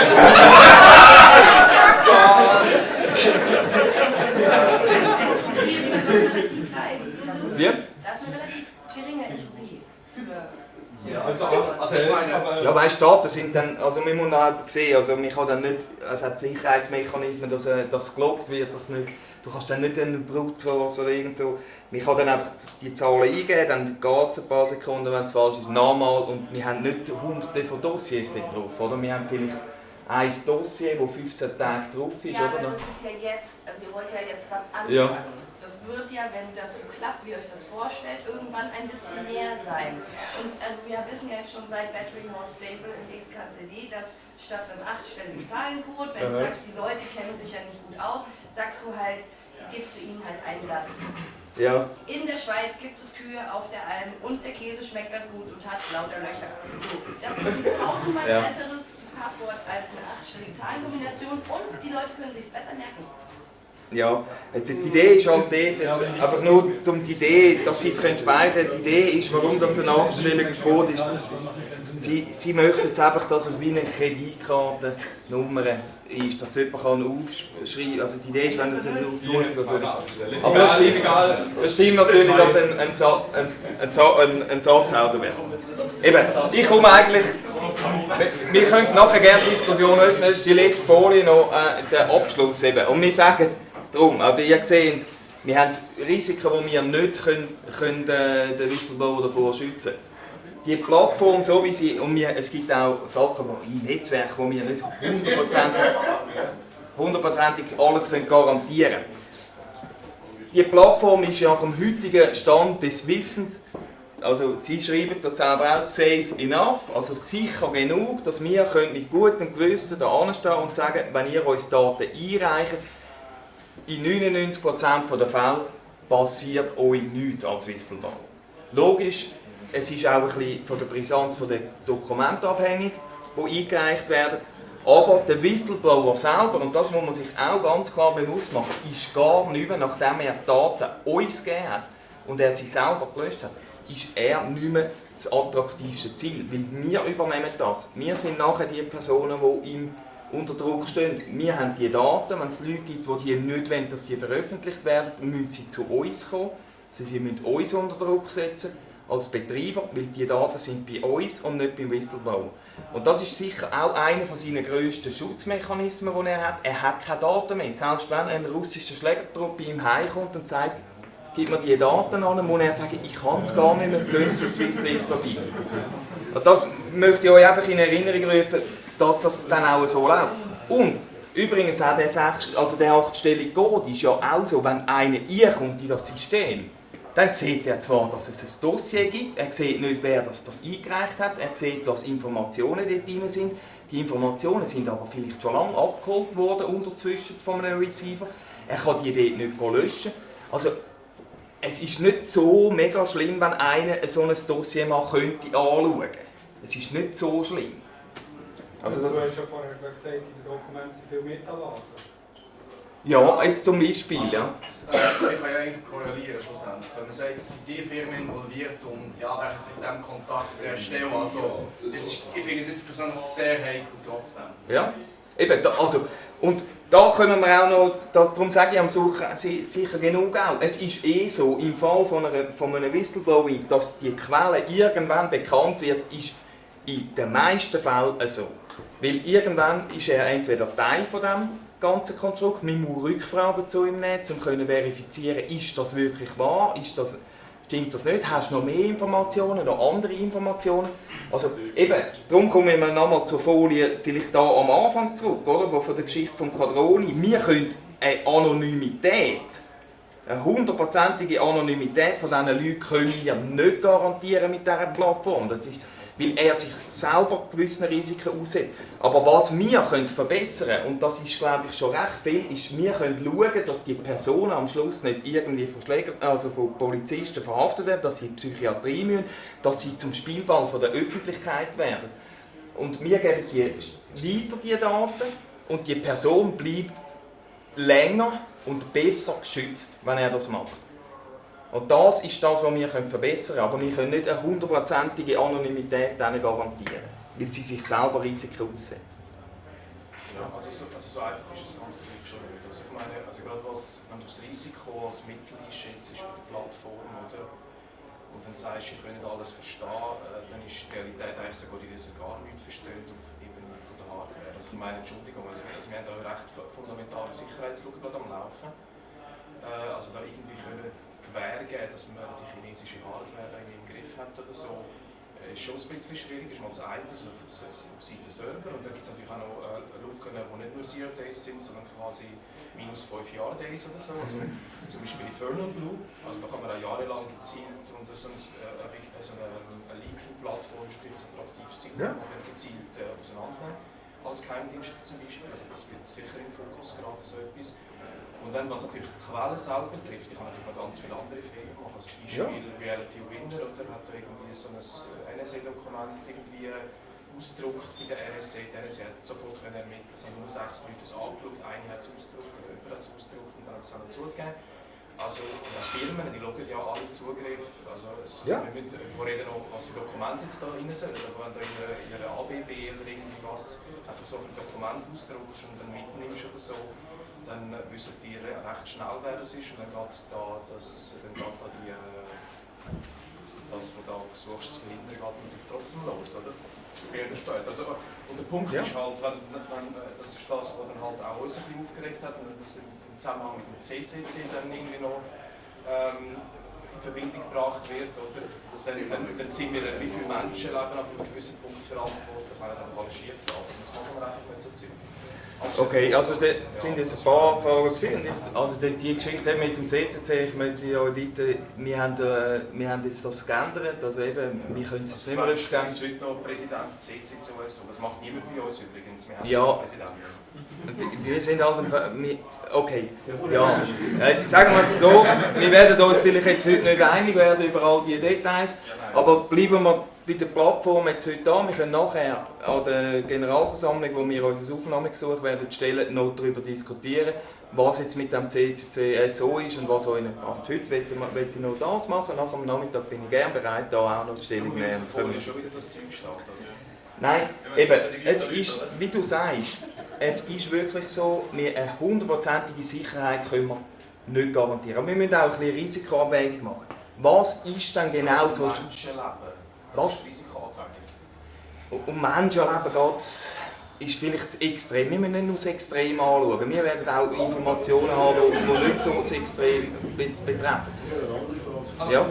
Die ist dann relativ klein. Wie? Das ist eine relativ geringe Entropie für... Ja, also ich meine... Ja, weißt du, Daten sind dann, also wir müssen halt sehen, also man kann dann nicht, es hat Sicherheitsmechanismen, dass das geloggt wird, dass nicht, du kannst dann nicht einen Brutforce oder irgend so, man kann dann einfach die Zahlen eingeben, dann geht es ein paar Sekunden, wenn es falsch ist, nochmal, und wir haben nicht hunderte von Dossiers drauf, oder? Wir haben vielleicht ein Dossier, das 15 Tage drauf ist, ja, oder? Ja, das ist ja jetzt, also ihr wollt ja jetzt was anfangen. Ja. Das wird ja, wenn das so klappt, wie ihr euch das vorstellt, irgendwann ein bisschen näher sein. Und also wir wissen ja jetzt schon seit Battery More Stable im XKCD, dass statt einem 8-stelligen Zahlencode, wenn du sagst, die Leute kennen sich ja nicht gut aus, sagst du halt, gibst du ihnen halt einen Satz. Ja. In der Schweiz gibt es Kühe auf der Alm und der Käse schmeckt ganz gut und hat lauter Löcher. So, das ist ein tausendmal besseres Passwort als eine 8-stellige Zahlenkombination und die Leute können sich es besser merken. Ja, also die Idee ist halt dort, einfach nur um die Idee, dass sie es speichern können. Die Idee ist, warum das ein 8-stelliger Code ist. Sie möchten jetzt einfach, dass es wie eine Kreditkartennummer ist, dass jemand aufschreiben kann. Also die Idee ist, wenn das nicht aussucht oder so. Aber das stimmt natürlich, dass ein Satz raus wäre. Eben, ich komme eigentlich... Wir können nachher gerne die Diskussion öffnen, das ist die letzte Folie noch, der Abschluss eben. Und wir sagen darum, aber ihr seht, wir haben Risiken, die wir nicht können den Whistleblower davor schützen können. Die Plattform, so wie sie, und es gibt auch Sachen im Netzwerk, wo wir nicht hundertprozentig alles garantieren können. Die Plattform ist ja am heutigen Stand des Wissens, also Sie schreiben das selber auch, safe enough, also sicher genug, dass wir mit gutem Gewissen da anstehen und sagen, wenn ihr uns Daten einreicht, in 99% der Fälle passiert euch nichts als Whistleblower. Logisch, es ist auch ein bisschen von der Brisanz der Dokumente abhängig, die eingereicht werden. Aber der Whistleblower selber, und das muss man sich auch ganz klar bewusst machen, ist gar nicht mehr, nachdem er die Daten uns gegeben hat und er sie selber gelöscht hat, ist er nicht mehr das attraktivste Ziel, weil wir übernehmen das. Wir sind nachher die Personen, die ihm unter Druck stehen. Wir haben die Daten, wenn es Leute gibt, die nicht wollen, dass die veröffentlicht werden, müssen sie zu uns kommen. Sie müssen uns unter Druck setzen, als Betreiber, weil die Daten sind bei uns und nicht beim Whistleblower. Und das ist sicher auch einer von seinen grössten Schutzmechanismen, die er hat. Er hat keine Daten mehr. Selbst wenn ein russischer Schlägertrupp bei ihm heimkommt und sagt, gib mir die Daten an, muss er sagen, ich kann es gar nicht mehr, gehen Sie zu Swissleaks vorbei. Und das möchte ich euch einfach in Erinnerung rufen, dass das dann auch so läuft. Und übrigens auch der 8-stellige Code ist ja auch so, wenn einer einkommt in das System, dann sieht er zwar, dass es ein Dossier gibt, er sieht nicht, wer das eingereicht hat, er sieht, was Informationen dort drin sind. Die Informationen sind aber vielleicht schon lange abgeholt worden unterzwischen von einem Receiver. Er kann die dort nicht löschen. Also, es ist nicht so mega schlimm, wenn einer so ein Dossier mal könnte anschauen könnte. Es ist nicht so schlimm. Also du hast ja vorher gesagt, in den Dokumenten sind viele Metadaten. Ja, jetzt zum Beispiel, ja. Ich kann ja eigentlich korrelieren schlussendlich. Wenn man sagt, es sind die Firmen involviert und ja, wer mit dem Kontakt erstellen, also ich finde es jetzt persönlich sehr heikel trotzdem. Ja, eben, also, und da können wir auch noch, darum sage ich am Suchen sicher genug auch, es ist so, im Fall von einem Whistleblowing, dass die Quelle irgendwann bekannt wird, ist in den meisten Fällen so. Weil irgendwann ist er entweder Teil von dem ganzen Konstrukt, man muss Rückfragen zu ihm nehmen, um zu verifizieren, ist das wirklich wahr, stimmt das nicht, hast du noch mehr Informationen, noch andere Informationen? Also eben, darum kommen wir nochmal zur Folie, vielleicht da am Anfang zurück, oder, wo von der Geschichte von Cadroni, wir können eine Anonymität, eine 100%ige Anonymität von diesen Leuten können wir nicht garantieren mit dieser Plattform. Das ist, weil er sich selber gewissen Risiken aussetzt. Aber was wir verbessern können, und das ist glaube ich schon recht viel, ist, wir können schauen, dass die Personen am Schluss nicht irgendwie von Polizisten verhaftet werden, dass sie in die Psychiatrie müssen, dass sie zum Spielball von der Öffentlichkeit werden. Und wir geben weiter die Daten und die Person bleibt länger und besser geschützt, wenn er das macht. Und das ist das, was wir verbessern können. Aber wir können nicht eine 100%ige Anonymität garantieren, weil sie sich selber Risiken aussetzen. Ja, also so einfach ist das Ganze schon nicht. Also ich meine, gerade wenn du das Risiko als Mittel einschätzt bei der Plattform, oder? Und dann sagst, ich kann nicht alles verstehen, dann ist die Realität eigentlich sogar, die das gar nicht verstehen auf Ebene von der Hardware. Also ich meine, Entschuldigung, wir haben da recht fundamentale Sicherheitslücken gerade am Laufen. Also da irgendwie können gewähren, dass man die chinesische Hardware im Griff hat oder so, ist schon ein bisschen schwierig. Das ist mal das eine, also auf Seite Server. Und dann gibt es natürlich auch noch Lücken, die nicht nur 0 Days sind, sondern quasi minus 5 Jahr-Days oder so. Also, zum Beispiel Eternal Blue. Also da kann man auch jahrelang gezielt unter so eine Leaking-Plattform, sprich ein attraktives Ziel, ja, gezielt auseinandernehmen. Als Geheimdienst zum Beispiel. Also das wird sicher im Fokus gerade so etwas. Und dann, was natürlich die Quelle selber betrifft, ich kann natürlich noch ganz viele andere Fehler machen. Also Beispiel Reality Winner, oder hat da irgendwie so ein NSA-Dokument irgendwie ausgedruckt bei der NSA. Die NSA hat sofort ermitteln, es haben nur 6 Leute das angeschaut, eine hat es ausgedruckt oder jemand hat es ausgedruckt und dann hat es dann zugegeben. Also die Firmen, die loggen ja alle Zugriff. Also wir müssen vorreden noch, was für Dokumente jetzt da rein sind. Aber wenn du in einer ABB oder irgendwie was einfach so ein Dokument ausdruckst und dann mitnimmst oder so, dann wissen die recht schnell, wer das ist, und dann geht da das, was du da versuchst zu verhindern, geht natürlich trotzdem los, oder? Früher oder später. Also, und der Punkt ist halt, das ist das, was dann halt auch uns ein bisschen aufgeregt hat, und das im Zusammenhang mit dem CCC dann irgendwie noch in Verbindung gebracht wird, oder? Dann sind wir, wie viele Menschen leben ab einem gewissen Punkt verantwortlich, wenn es einfach alles schief geht. Und das machen wir einfach nicht so ziemlich. Okay, also da sind jetzt ein paar Fragen gewesen. Also die Geschichte mit dem CCC, ich möchte ja weiter, wir haben jetzt das geändert, also eben, wir können es jetzt nicht mehr rückgängig. Es wird noch Präsident CCC, das macht niemand wie uns übrigens, wir haben ja einen Präsidenten. Wir sind halt, okay, ja, sagen wir es so, wir werden uns vielleicht jetzt heute nicht einig werden über all diese Details, aber bleiben wir bei der Plattform jetzt heute an. Wir können nachher an der Generalversammlung, wo wir unser Aufnahmegesuch werden stellen, noch darüber diskutieren, was jetzt mit dem CCC so ist und was euch nicht passt. Heute möchte ich noch das machen, nach dem Nachmittag bin ich gerne bereit, da auch noch die Stellung zu nehmen. Vorher schon wieder das Zeug starten, Nein, eben, es ist, wie du sagst, es ist wirklich so, eine 100%ige Sicherheit können wir nicht garantieren. Aber wir müssen auch ein bisschen Risikoabwägung machen. Was ist denn genau so? Menschenleben. Das ist Risikoabwägung. Um Menschenleben geht es, ist vielleicht zu extrem. Wir müssen nicht nur das Extrem anschauen. Wir werden auch Informationen haben, die nicht so das Extrem betreffen. Ja.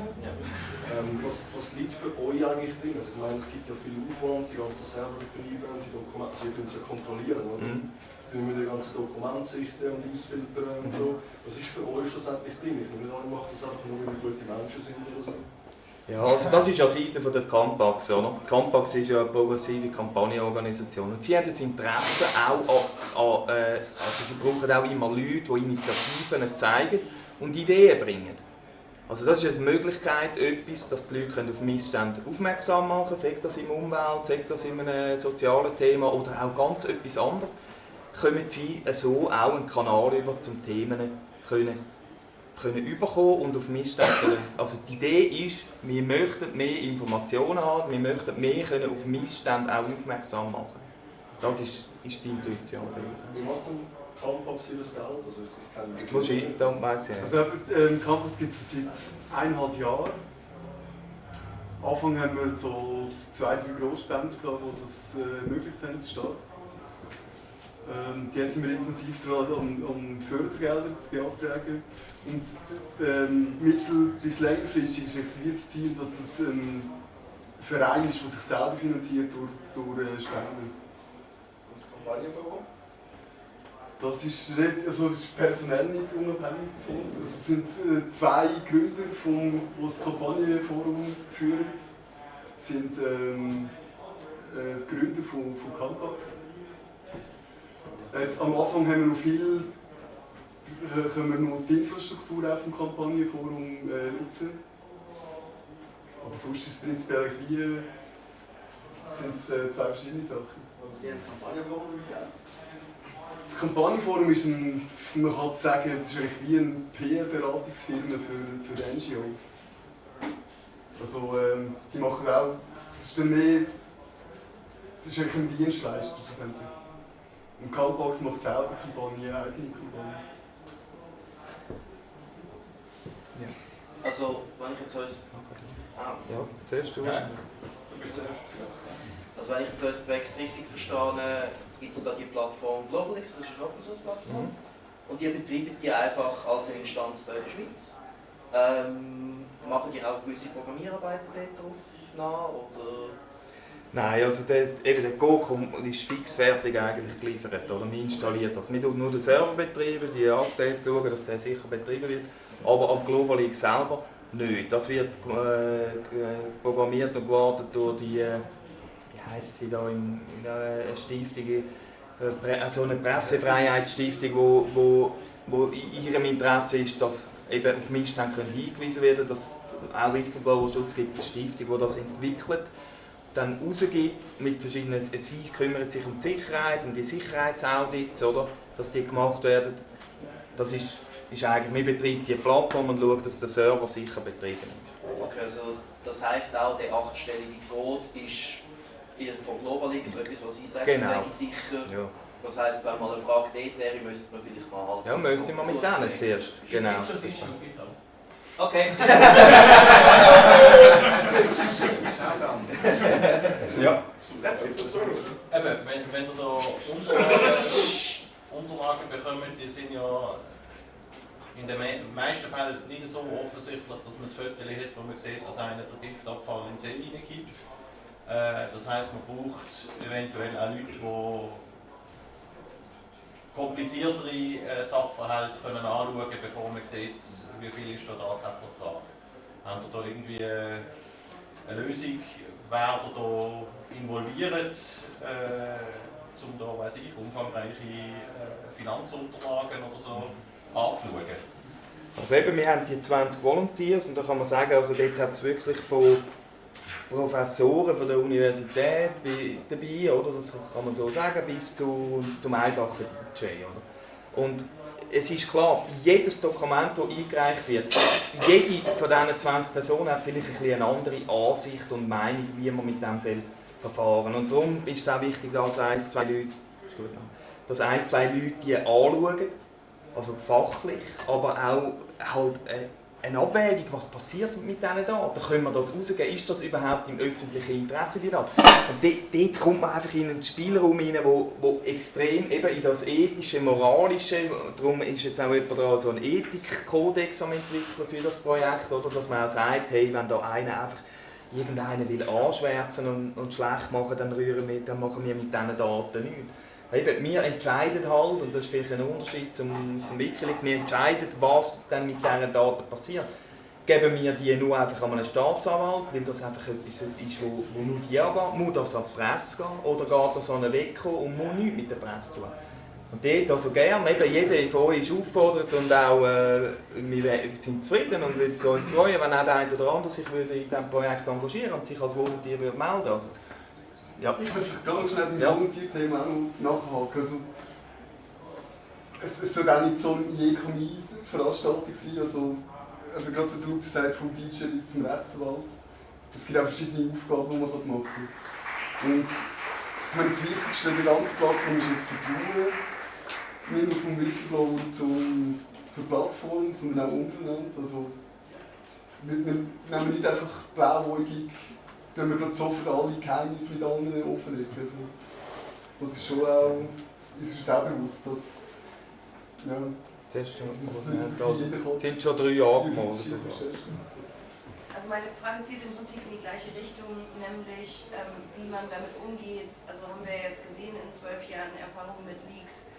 Was liegt für euch eigentlich drin? Also ich meine, es gibt ja viel Aufwand, die ganzen Serverbetriebe und die Dokumente, Sie können es ja kontrollieren, oder? Wir müssen die ganzen Dokumente sichten und ausfiltern und so. Was ist für euch schlussendlich drin? Ich meine, alle machen das einfach nur, weil wir gute Menschen sind oder so. Ja, also das ist ja Seite von der Campax, oder? Die Campax ist ja eine progressive Kampagnenorganisation und sie haben das Interesse auch also sie brauchen auch immer Leute, die Initiativen zeigen und Ideen bringen. Also das ist eine Möglichkeit, dass die Leute auf Missstände aufmerksam machen können, sei das im Umwelt, sei das in einem sozialen Thema oder auch ganz etwas anderes, können sie so auch einen Kanal über zum Themen können überkommen und auf Missstände. Also die Idee ist, wir möchten mehr Informationen haben, wir möchten mehr können auf Missstände auch aufmerksam machen. Das ist die Intuition. Wie macht man Campax für das Geld? Also ich Wo steht das? Weiss ich. Also Campax gibt es seit 1,5 Jahren. Am Anfang haben wir so 2, 3 Grossspender gehabt, die das ermöglicht haben, die Stadt. Jetzt sind wir intensiv dran, um Fördergelder zu beantragen. Und mittel- bis längerfristig ist wie das Ziel, dass das ein Verein ist, der sich selber finanziert durch Spenden. das Kampagnenforum? Das ist personell nicht unabhängig davon. Es sind 2 Gründer, die das Kampagnenforum führen. Sind Gründer von Campax. Jetzt, am Anfang haben wir noch viel, können wir noch die Infrastruktur auch vom Kampagnenforum nutzen. Aber sonst ist es prinzipiell sind es 2 verschiedene Sachen. Ja, das Kampagnenforum ist es ja. Das Kampagnenforum ist man kann sagen, es ist eigentlich wie eine PR-Beratungsfirma für NGOs. Also die machen auch, das ist eigentlich ein Dienstleister schlussendlich. Und Campax macht selber Kampagnen, eigene Kampagnen. Ja. Also, wenn ich jetzt so ein... Ja, zuerst du. Ja. Also wenn ich jetzt so ein Projekt richtig verstehe, gibt es da die Plattform Globalix, das ist eine Open Source Plattform. Und die betreiben die einfach als eine Instanz hier in der Schweiz. Machen die auch gewisse Programmierarbeiten dort drauf nach, oder? Nein, also der GoCom ist fixfertig eigentlich geliefert. Oder? Man installiert das. Wir tun nur den Server betreiben, die Updates schauen, dass der sicher betrieben wird. Aber am Globalix selber nicht. Das wird programmiert und gewartet durch die, wie heisst sie da, in der Stiftung, so eine Pressefreiheitsstiftung, wo in ihrem Interesse ist, dass eben auf Missstände hingewiesen werden kann, dass auch Whistleblower-Schutz gibt, eine Stiftung, die das entwickelt, dann rausgibt mit verschiedenen, sie kümmert sich um die Sicherheit, um die Sicherheitsaudits, oder, dass die gemacht werden. Das ist eigentlich, wir betreiben die Plattform und schauen, dass der Server sicher betrieben ist. Okay, also das heisst auch, der 8-stellige Code ist von Globalix, so etwas, was Sie sagen, genau. sage ich sicher. Ja. Das heisst, wenn mal eine Frage dort wäre, müsste man vielleicht mal halt... Ja, müsste man mit denen zuerst. Genau. Okay. Ja. Wenn ihr da Unterlagen bekommt, die sind ja in den meisten Fällen nicht so offensichtlich, dass man ein Foto hat, wo man sieht, dass einer den Giftabfall in den See hineingibt. Das heisst, man braucht eventuell auch Leute, die kompliziertere Sachverhalte anschauen können, bevor man sieht, wie viel ist da tatsächlich dran. Habt ihr da irgendwie eine Lösung? Wer da involviert, um da, weiss ich, umfangreiche Finanzunterlagen oder so anzuschauen? Also eben, wir haben die 20 Volunteers und da kann man sagen, also dort hat es wirklich von Professoren von der Universität dabei, oder? Das kann man so sagen, bis zum einfachen DJ. Oder? Und es ist klar, jedes Dokument, das eingereicht wird, jede von diesen 20 Personen hat vielleicht eine andere Ansicht und Meinung, wie man mit dem verfahren soll. Und darum ist es auch wichtig, dass ein, zwei Leute die anschauen, also fachlich, aber auch halt eine Abwägung, was passiert mit diesen Daten. Können wir das rausgeben? Ist das überhaupt im öffentlichen Interesse, die Daten? Und dort kommt man einfach in einen Spielraum hinein, wo extrem eben in das ethische, moralische, darum ist jetzt auch jemand da so einen Ethikkodex am entwickeln für das Projekt, oder? Dass man auch sagt, hey, wenn da einer einfach irgendeinen will anschwärzen und schlecht machen, dann machen wir mit diesen Daten nichts. Eben, wir entscheiden halt, und das ist vielleicht ein Unterschied zum Wikileaks, wir entscheiden, was dann mit diesen Daten passiert. Geben wir die nur einfach an einen Staatsanwalt, weil das einfach etwas ist, wo nur die angeht? Muss das an die Presse gehen? Oder geht das an eine WEKO und muss nichts mit der Presse tun? Und dort also gerne, eben jeder von euch ist aufgefordert und auch wir sind zufrieden und würden uns freuen, wenn auch der eine oder andere sich in diesem Projekt engagieren und sich als Volontier melden würde. Also, ja. Ich möchte ganz schnell beim Volunteer-Thema auch noch nachhaken. Also, es soll auch nicht so eine Jekonomie-Veranstaltung sein. Also, gerade wie der Luzi sagt, vom DJ bis zum Rechtsanwalt. Es gibt auch verschiedene Aufgaben, die man machen kann. Und ich meine, das Wichtigste an der ganzen Plattform ist jetzt Vertrauen. Nicht nur vom Whistleblower zur Plattform, sondern auch untereinander. Also, wir nehmen nicht einfach blauäugig, wenn wir sofort alle Geheimnisse mit allen offenlegen. Also, das ist schon auch, ist uns auch bewusst, dass ja, sind schon 3 Jahre gemacht. Also meine Frage zielt im Prinzip in die gleiche Richtung, nämlich wie man damit umgeht. Also haben wir jetzt gesehen in 12 Jahren Erfahrung mit Leaks,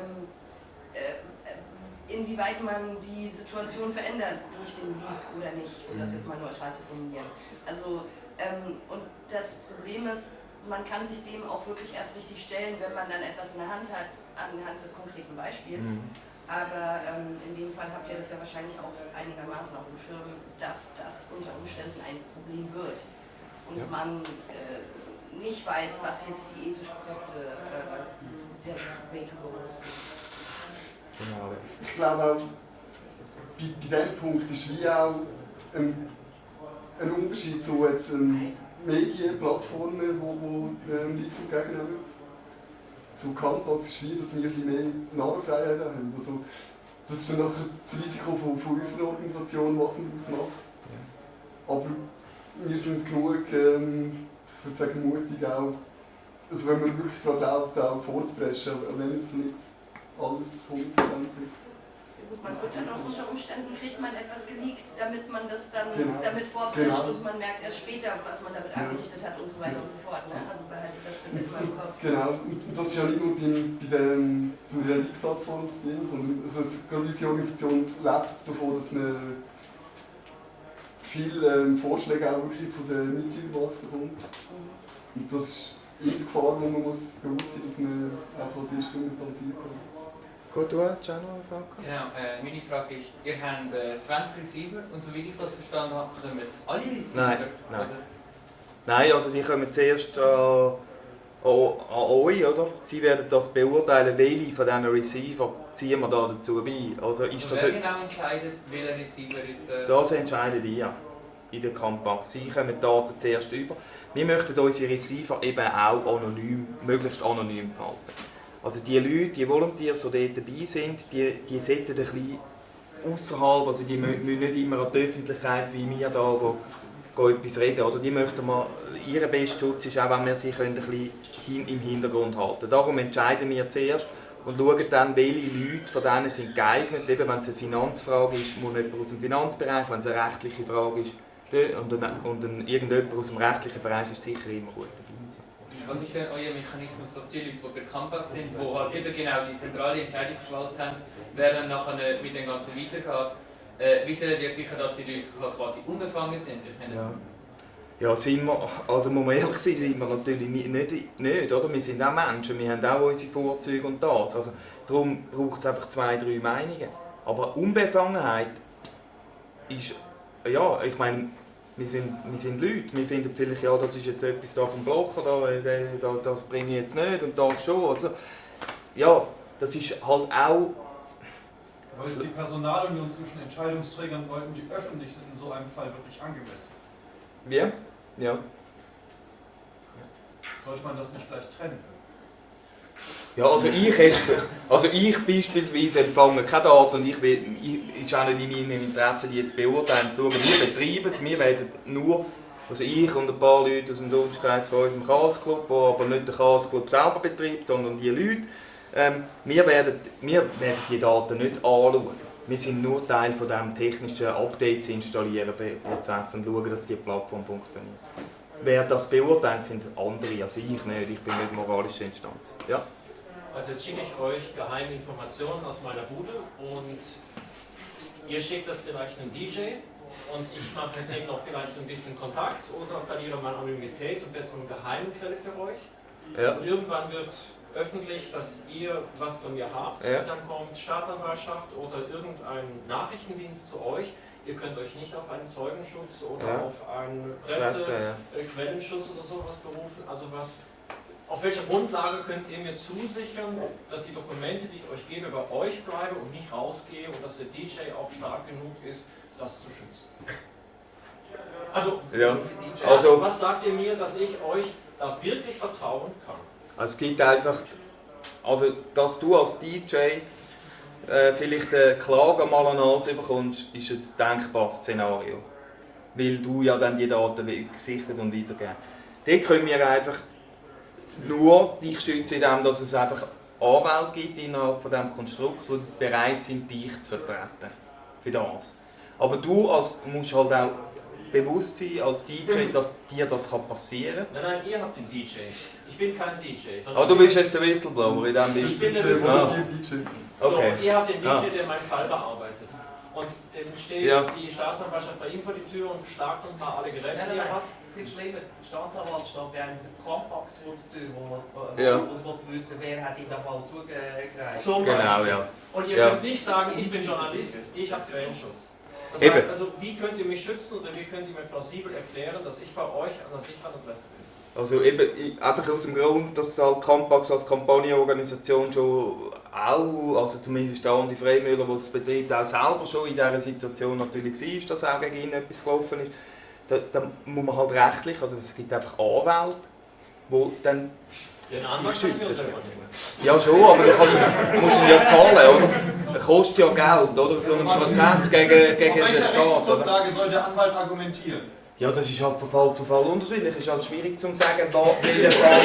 inwieweit man die Situation verändert durch den Leak oder nicht, um das jetzt mal neutral zu formulieren. Also und das Problem ist, man kann sich dem auch wirklich erst richtig stellen, wenn man dann etwas in der Hand hat, anhand des konkreten Beispiels. Aber in dem Fall habt ihr das ja wahrscheinlich auch einigermaßen auf dem Schirm, dass das unter Umständen ein Problem wird. Und man nicht weiß, was jetzt die ethisch korrekte der Way to go ist. Genau. Ich glaube auch, bei diesem Punkt ist wie auch ein Unterschied zu jetzt, Medienplattformen, die Leaks entgegennehmen. Zu Campbox ist wie, dass wir ein bisschen mehr Narrenfreiheit haben. Also, das ist dann nachher das Risiko von unserer Organisation, was man daraus macht. Aber wir sind genug, ich würde sagen, mutig auch, also wenn man wirklich daran glaubt, auch vorzupreschen, wenn es nicht alles 100% liegt. Gut, man wird dann auch unter Umständen, kriegt man etwas geleakt, damit man das dann damit vorprescht und man merkt erst später, was man damit angerichtet hat und so weiter und so fort. Ne? Also behaltet das bitte immer im Kopf. Genau, und das ist ja nicht nur bei der Leak-Plattform das Ding, sondern also gerade unsere Organisation lebt davon, dass man viele Vorschläge auch wirklich von den Mitgliedern bekommt. Und das ist die Gefahr, wo man muss bewusst sein, dass man auch die instrumentalisiert hat. Gut, du hast auch noch eine Frage? Genau, meine Frage ist, ihr habt 20 Receiver und so wie ich das verstanden habe, kommen alle Receiver? Nein, also die kommen zuerst an euch, oder? Sie werden das beurteilen, welche von diesen Receiver ziehen wir da dazu bei. Also ist das wer genau entscheidet, welcher Receiver jetzt... Das entscheidet ihr in der Campagne. Sie kommen die Daten zuerst über. Wir möchten unsere Receiver eben auch möglichst anonym halten. Also die Leute, die Volunteers, die dort dabei sind, die sollten ein bisschen außerhalb, also die müssen nicht immer an die Öffentlichkeit wie wir da etwas reden. Oder die möchten wir, ihr bester Schutz ist auch, wenn wir sie ein bisschen im Hintergrund halten. Darum entscheiden wir zuerst und schauen dann, welche Leute von denen sind geeignet. Eben, wenn es eine Finanzfrage ist, muss jemand aus dem Finanzbereich, wenn es eine rechtliche Frage ist, und irgendjemand aus dem rechtlichen Bereich ist sicher immer gut dabei. Was ist denn euer Mechanismus, dass die Leute, die bei Campax sind, die halt eben genau die zentrale Entscheidungsgewalt haben, wer dann nachher mit dem Ganzen weitergeht, wie stellt ihr sicher, dass die Leute halt quasi unbefangen sind? Ja, sind wir, also muss man ehrlich sein, sind wir natürlich nicht, oder? Wir sind auch Menschen, wir haben auch unsere Vorzüge und das. Also, darum braucht es einfach 2, 3 Meinungen. Aber Unbefangenheit ist, ja, ich meine, Wir sind Leute, wir finden vielleicht, ja, das ist jetzt etwas da vom Blocher, das bringe ich jetzt nicht und das schon. Also, ja, das ist halt auch... Aber ist die Personalunion zwischen Entscheidungsträgern und Leuten, die öffentlich sind, in so einem Fall wirklich angemessen? Ja, ja. Sollte man das nicht vielleicht trennen? Ja, also ich beispielsweise empfange keine Daten und ist auch nicht in meinem Interesse, die jetzt beurteilen, zu schauen, wir werden nur, also ich und ein paar Leute aus dem Dunstkreis von unserem Chaos-Club, der aber nicht den Chaos-Club selber betreibt, sondern die Leute, wir werden die Daten nicht anschauen. Wir sind nur Teil von dem technischen Updates installieren, Prozess und schauen, dass die Plattform funktioniert. Wer das beurteilt, sind andere, also ich nicht, ich bin nicht moralische Instanz. Ja. Also jetzt schicke ich euch geheime Informationen aus meiner Bude und ihr schickt das vielleicht einem DJ und ich mache mit dem noch vielleicht ein bisschen Kontakt oder verliere meine Anonymität und werde zu einer geheimen Quelle für euch. Ja. Und irgendwann wird öffentlich, dass ihr was von mir habt. Ja. Dann kommt Staatsanwaltschaft oder irgendein Nachrichtendienst zu euch. Ihr könnt euch nicht auf einen Zeugenschutz oder auf einen Quellenschutz oder sowas berufen. Also auf welcher Grundlage könnt ihr mir zusichern, dass die Dokumente, die ich euch gebe, bei euch bleiben und nicht rausgehe und dass der DJ auch stark genug ist, das zu schützen? Also, was sagt ihr mir, dass ich euch da wirklich vertrauen kann? Also es gibt einfach, also dass du als DJ vielleicht eine Klage mal an Hals bekommst, ist ein denkbares Szenario. Weil du ja dann die Daten gesichert und weitergeben. Dort können wir einfach nur dich schützen, indem es einfach Anwälte gibt innerhalb von diesem Konstrukt, die bereit sind, dich zu vertreten. Für das. Aber du musst halt auch bewusst sein als DJ, dass dir das passieren kann. Nein, ihr habt den DJ. Ich bin kein DJ. Du bist jetzt der Whistleblower in diesem Bild. Ich bin der Whistleblower. Okay. So, ihr habt den DJ, der meinen Fall bearbeitet. Und dann steht die Staatsanwaltschaft bei ihm vor die Tür und schlagt uns mal alle Geräte, die er hat. Viel schlimmer, die Staatsanwalt steht bei einem mit der Campax vor der Tür, wo wissen, wer hat in den Fall zugegreift. Genau, ja. Und ihr könnt nicht sagen, ich bin Journalist, ich habe Quellenschutz. Das heißt also, wie könnt ihr mich schützen oder wie könnt ihr mir plausibel erklären, dass ich bei euch an der sicheren Adresse bin? Also einfach aus dem Grund, dass halt Campax als Kampagnenorganisation schon auch, also zumindest der Andi Freimüller, der es betreibt, auch selber schon in dieser Situation natürlich war, dass auch gegen ihn etwas gelaufen ist. Da muss man halt rechtlich, also es gibt einfach Anwälte, die dann dich schützen. Ja schon, aber du musst ihn ja zahlen, oder? Das kostet ja Geld, oder? So ein Prozess gegen den Staat. Auf welcher Rechtsgrundlage soll der Anwalt argumentieren? Ja, das ist halt von Fall zu Fall unterschiedlich. Es ist halt schwierig zu sagen, welcher Fall.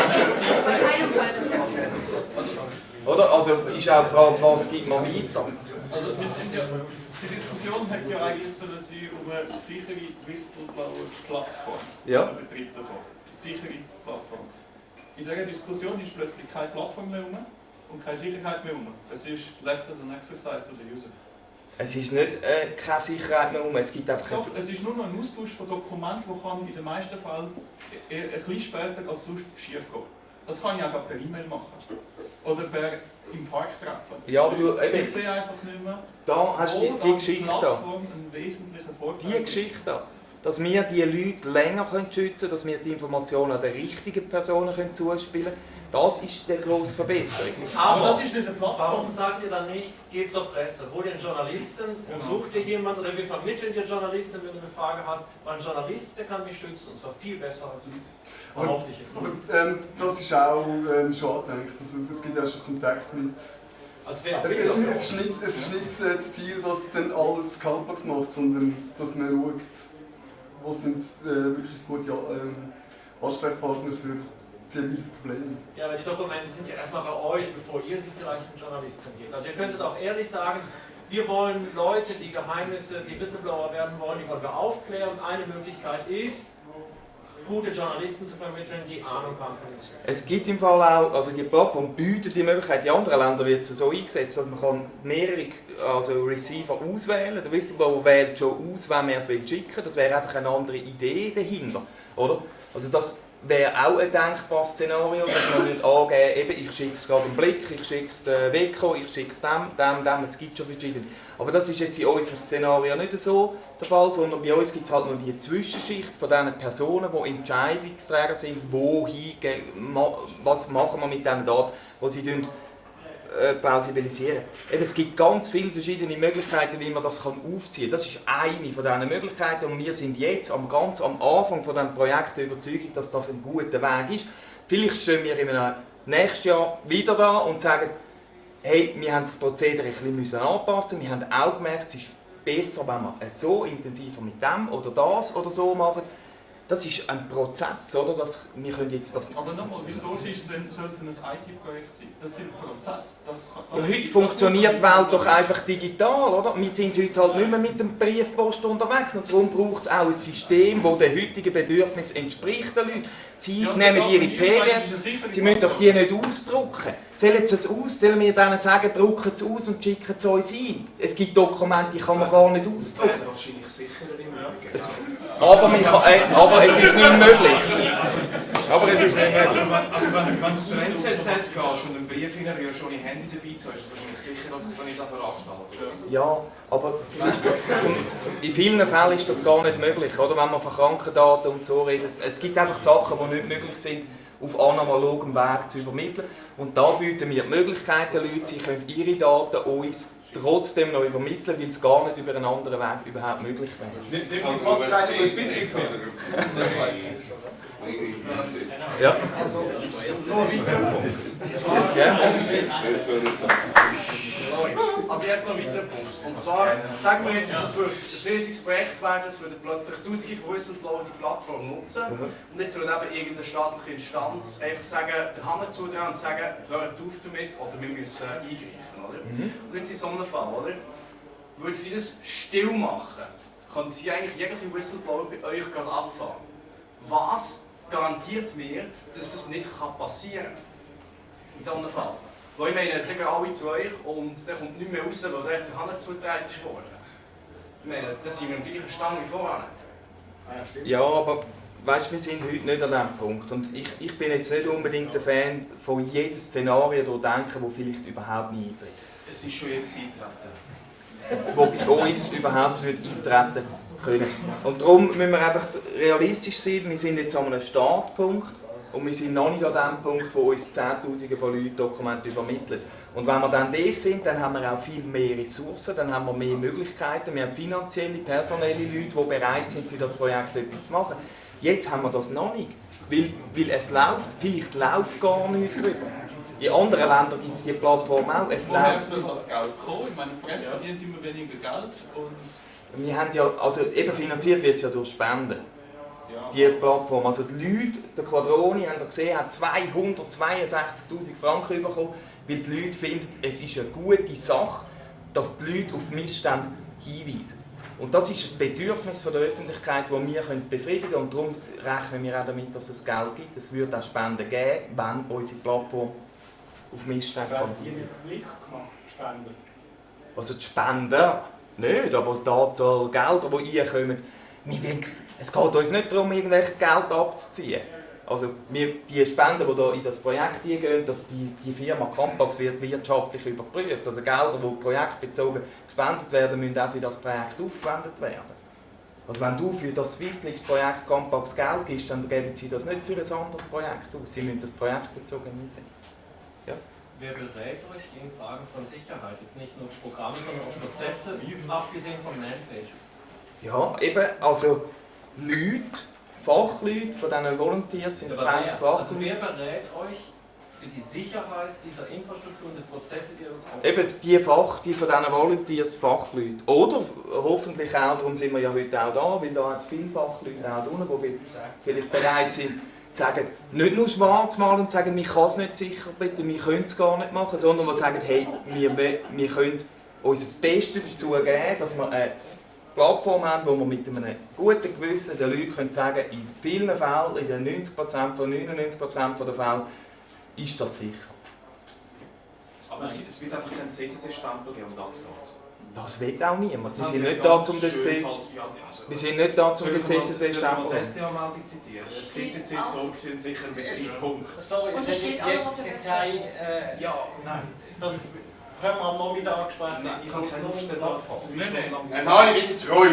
Oder? Also ist auch die Frage, was gibt man weiter? Also die Diskussion hat ja eigentlich so eine sichere Whistleblower-Plattform. Ja. Der Betrieb davon. Sichere Plattform. In dieser Diskussion ist plötzlich keine Plattform mehr rum und keine Sicherheit mehr rum. Es ist left as an exercise to the user. Es ist nicht keine Sicherheit mehr rum, es gibt einfach... Doch, es ist nur noch ein Austausch von Dokumenten, der in den meisten Fällen ein bisschen später als sonst schief geht. Das kann ich auch per E-Mail machen. Oder im Park treffen. Ja, aber ich sehe einfach nicht mehr, da hast du die Geschichte da. Einen wesentlichen Vorteil. Die Geschichte da. Dass wir die Leute länger schützen können, dass wir die Informationen an die richtigen Personen zuspielen können. Das ist die grosse Verbesserung. Aber das ist nicht eine Plattform. Warum sagt ihr dann nicht, geht zur Presse, hol den Journalisten und such dir jemanden, oder wir vermitteln dir Journalisten, wenn du eine Frage hast, weil ein Journalist, der kann mich schützen, und zwar viel besser als ich. Aber das ist auch schon angedenkt. Es gibt ja schon Kontakt mit... Also es ist nicht das Ziel, dass dann alles Campax macht, sondern dass man schaut, was sind wirklich gute Ansprechpartner für zivile Probleme. Ja, aber die Dokumente sind ja erstmal bei euch, bevor ihr sie vielleicht einen Journalisten gebt. Also ihr könntet auch ehrlich sagen, wir wollen Leute, die Geheimnisse, die Whistleblower werden wollen, die wollen wir aufklären. Und eine Möglichkeit ist, gute Journalisten zu vermitteln, die Ahnung haben von uns. Es gibt im Fall auch, also die Plattform bietet die Möglichkeit, in anderen Ländern wird es so eingesetzt, dass man kann mehrere Receiver auswählen. Der Whistleblower wählt schon aus, wenn man es schicken will. Das wäre einfach eine andere Idee dahinter, oder? Also das wäre auch ein denkbares Szenario, dass man nicht angeben, eben, ich schicke es gerade im Blick, ich schicke es der Weko, ich schicke es dem, es gibt schon verschiedene. Aber das ist jetzt in unserem Szenario nicht so der Fall, sondern bei uns gibt es halt nur die Zwischenschicht von diesen Personen, die Entscheidungsträger sind, wohin, was machen wir mit diesen Daten, die sie plausibilisieren. Eben, es gibt ganz viele verschiedene Möglichkeiten, wie man das aufziehen kann. Das ist eine von diesen Möglichkeiten und wir sind jetzt ganz am Anfang von diesem Projekt der Überzeugung, dass das ein guter Weg ist. Vielleicht stehen wir im nächsten Jahr wieder da und sagen, hey, wir haben das Prozedere ein bisschen anpassen. Wir haben auch gemerkt, es ist besser, wenn wir so intensiver mit dem oder das oder so machen. Das ist ein Prozess, oder? Wir können jetzt das. Aber nochmal, wieso soll es denn ein IT-Projekt sein? Das ist ein Prozess. Ja, heute funktioniert die Welt doch einfach digital, oder? Wir sind heute halt nicht mehr mit dem Briefpost unterwegs und darum braucht es auch ein System, das den heutigen Bedürfnissen entspricht den Leuten. Sie nehmen ihre PDF, sie müssen doch die nicht ausdrucken. Sollen sie es aus? Sollen wir denen sagen, drucken sie aus und schicken es uns ein? Es gibt Dokumente, die kann man gar nicht ausdrucken. Wahrscheinlich sicherer im Aber es ist nicht möglich. Aber es ist nicht möglich. Also wenn du zur NZZ gehst und einen Brief hineinrührst, ohne Handy dabei zu haben, ist es wahrscheinlich sicher, dass es nicht veranstaltet. Ja, aber in vielen Fällen ist das gar nicht möglich, oder? Wenn man von Krankendaten und so redet. Es gibt einfach Sachen, die nicht möglich sind, auf analogem Weg zu übermitteln. Und da bieten wir die Möglichkeit den Leuten, sie können ihre Daten uns trotzdem noch übermitteln, weil es gar nicht über einen anderen Weg überhaupt möglich wäre. Ja. Also, also jetzt noch ein weiterer Punkt. Und zwar, sagen wir jetzt, das wird ein riesiges Projekt werden, es würden plötzlich Tausende von Whistleblower die Plattform nutzen. Und jetzt würde eben irgendeine staatliche Instanz einfach sagen, der Hand zudrehen und sagen, hört auf damit oder wir müssen eingreifen. Oder? Und jetzt in so einem Fall, oder? Würden Sie das still machen, können Sie eigentlich jegliche Whistleblower bei euch abfangen. Was garantiert mir, dass das nicht passieren kann? In so einem Fall. Weil ich meine, dann gehen alle zu euch und dann kommt nichts mehr raus, weil der Hand zugetragen ist worden. Ich meine, das sind wir am gleichen Stand wie vorher nicht. Ja, aber weißt, wir sind heute nicht an diesem Punkt. Und ich bin jetzt nicht unbedingt ein Fan von jedem Szenario durchdenken, das vielleicht überhaupt nicht eintritt. Es ist schon jetzt eintreten. Wo bei uns überhaupt nicht eintreten können. Und darum müssen wir einfach realistisch sein. Wir sind jetzt an einem Startpunkt und wir sind noch nicht an dem Punkt, wo uns Zehntausende von Leuten Dokumente übermitteln. Und wenn wir dann dort sind, dann haben wir auch viel mehr Ressourcen, dann haben wir mehr Möglichkeiten. Wir haben finanzielle, personelle Leute, die bereit sind, für das Projekt etwas zu machen. Jetzt haben wir das noch nicht, weil es läuft, vielleicht läuft gar nichts drüber. In anderen Ländern gibt es die Plattform auch. Woher soll das Geld kommen? Ich meine, die Presse verdient immer weniger Geld. Und wir haben ja, also eben finanziert wird es ja durch Spenden. Ja. Die Plattform. Also die Leute, der Quadroni, haben wir gesehen, hat 262'000 Franken bekommen, weil die Leute finden, es ist eine gute Sache, dass die Leute auf Missstände hinweisen. Und das ist ein Bedürfnis von der Öffentlichkeit, das wir befriedigen können. Und darum rechnen wir auch damit, dass es Geld gibt. Es wird auch Spenden geben, wenn unsere Plattform auf Missstände kommt. Ihr habt jetzt Blick gemacht, Spenden? Also die Spenden nicht, aber die Anzahl Gelder, die reinkommen, es geht uns nicht darum, irgendwelche Geld abzuziehen. Also die Spenden, die hier in das Projekt eingehen, dass die Firma Campax wird wirtschaftlich überprüft. Also Gelder, die projektbezogen gespendet werden, müssen auch für das Projekt aufgewendet werden. Also wenn du für das Swisslinks-Projekt Campax Geld gibst, dann geben sie das nicht für ein anderes Projekt aus. Sie müssen das projektbezogen einsetzen. Ja? Wer berät euch in Fragen von Sicherheit? Jetzt nicht nur Programme, sondern auch Prozesse, abgesehen von Manpages? Ja, eben, also Leute, Fachleute, von diesen Volunteers sind 20 Fachleute. Also wer berät euch für die Sicherheit dieser Infrastruktur und der Prozesse, die ihr aufbaut? Eben die von diesen Volunteers, Fachleute. Oder hoffentlich auch, darum sind wir ja heute auch da, weil da hat es viele Fachleute auch unten, die vielleicht bereit sind, sagen, nicht nur schwarz malen und sagen, wir können es nicht sicher bitte, wir können es gar nicht machen, sondern die sagen, hey, wir können uns das Beste dazu geben, dass wir eine Plattform haben, wo wir mit einem guten Gewissen den Leuten können sagen, in vielen Fällen, in den 90%, von 99% der Fälle, ist das sicher. Aber Aber es wird einfach keinen CCC-Stempel geben, um das geht es. Das will auch niemand. Wir sind nicht da, um den CCC-Stempel zu SDA-Meldung zitieren. Der CCC sorgt für einen sicheren Betrieb. Punkt. Sorry, es hat jetzt kein... ja, nein. Das können wir am Nachmittag besprechen. Nein, ich kann keine Stelle abfangen. Nein, nein, ich bin jetzt ruhig.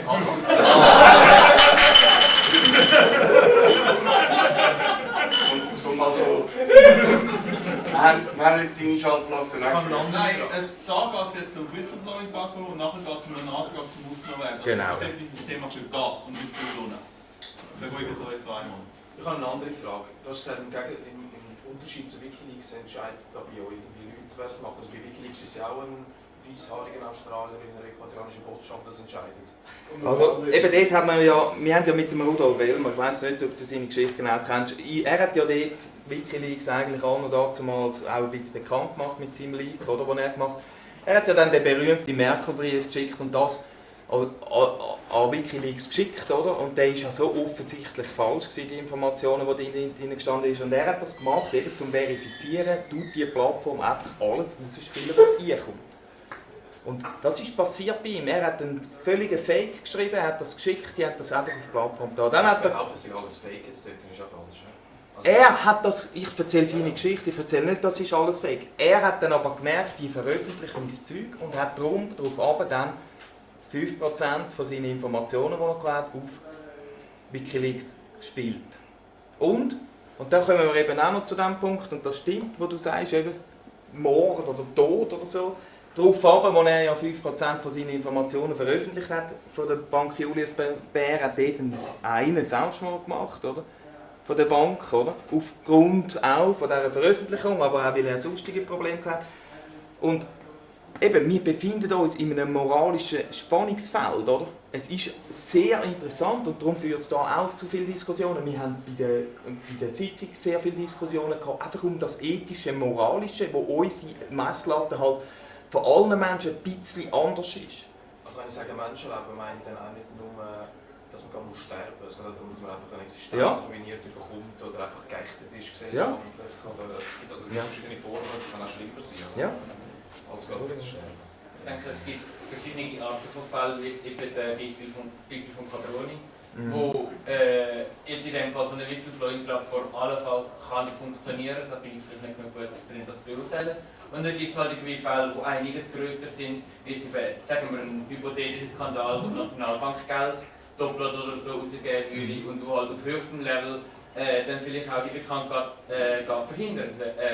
Wir haben jetzt deine Schaltplatte nicht. Nein, da geht es jetzt um Whistleblowing-Plattform und nachher geht es um einen Antrag zum Aufgenommen werden. Genau. Das ist definitiv ein Thema für da und nicht für Sonne. Beruhigt euch zweimal. Ich habe eine andere Frage. Du hast gesagt, im Unterschied zu Wikileaks entscheidet da bei euch irgendwie Leute, wer das macht. Also bei Wikileaks ist ja auch ein weißhaariger Australier in einer ecuadorianischen Botschaft, das entscheidet. Also eben dort haben wir haben ja mit dem Rudolf Wellmer, ich weiss nicht, ob du seine Geschichte genau kennst, er hat ja dort Wikileaks eigentlich an und damals auch ein bisschen bekannt gemacht mit seinem Leak, oder, den er gemacht hat. Er hat ja dann den berühmten Merkel-Brief geschickt und das an Wikileaks geschickt, oder? Und der war ja so offensichtlich falsch gewesen, die Informationen, die drin gestanden sind. Und er hat das gemacht, eben zum Verifizieren, tut die Plattform einfach alles rausspielen, was reinkommt. Und das ist passiert bei ihm. Er hat einen völligen Fake geschrieben, er hat das geschickt, die hat das einfach auf die Plattform da. Dann hat er... Das ist alles Fake, jetzt ist ja falsch. Also er hat das, ich erzähle seine Geschichte, ich erzähle nicht, das ist alles Fake. Er hat dann aber gemerkt, die veröffentlichen mein Zeug und hat darum darauf dann 5% von seinen Informationen, die er gewählt hat, auf Wikileaks gespielt. Und da kommen wir eben auch noch zu dem Punkt, und das stimmt, wo du sagst, eben Mord oder Tod oder so. Darauf aber, wo er ja 5% von seinen Informationen veröffentlicht hat, von der Bank Julius Baer, hat dort einen Selbstmord gemacht, oder? Von der Bank, oder? Aufgrund auch von dieser Veröffentlichung, aber auch weil er sonstige Probleme hatte. Und eben, wir befinden uns in einem moralischen Spannungsfeld, oder? Es ist sehr interessant und darum führt es da auch zu vielen Diskussionen. Wir haben bei der Sitzung sehr viele Diskussionen gehabt, einfach um das ethische, moralische, wo unsere Messlatte halt von allen Menschen ein bisschen anders ist. Also wenn ich sage Menschenleben, meine ich dann auch nicht nur, dass man gar sterben muss, sondern dass man einfach eine Existenz ruiniert bekommt oder einfach geächtet ist gesellschaftlich. Oder es gibt also verschiedene Formen, das kann auch schlimmer sein, als gerade zu sterben. Ich denke, es gibt verschiedene Arten von Fällen, wie jetzt eben das Beispiel von Cadroni, wo jetzt in dem Fall so eine Whistleblowing-Plattform allenfalls kann funktionieren, da bin ich vielleicht nicht mehr gut drin, das zu beurteilen. Und dann gibt es halt Fälle, die einiges grösser sind, wie jetzt sagen wir ein hypothetischer Skandal, wo die Nationalbank Geld doppelt oder so rausgeben würde und wo halt auf höchstem Level dann vielleicht auch die Bekanntheit verhindern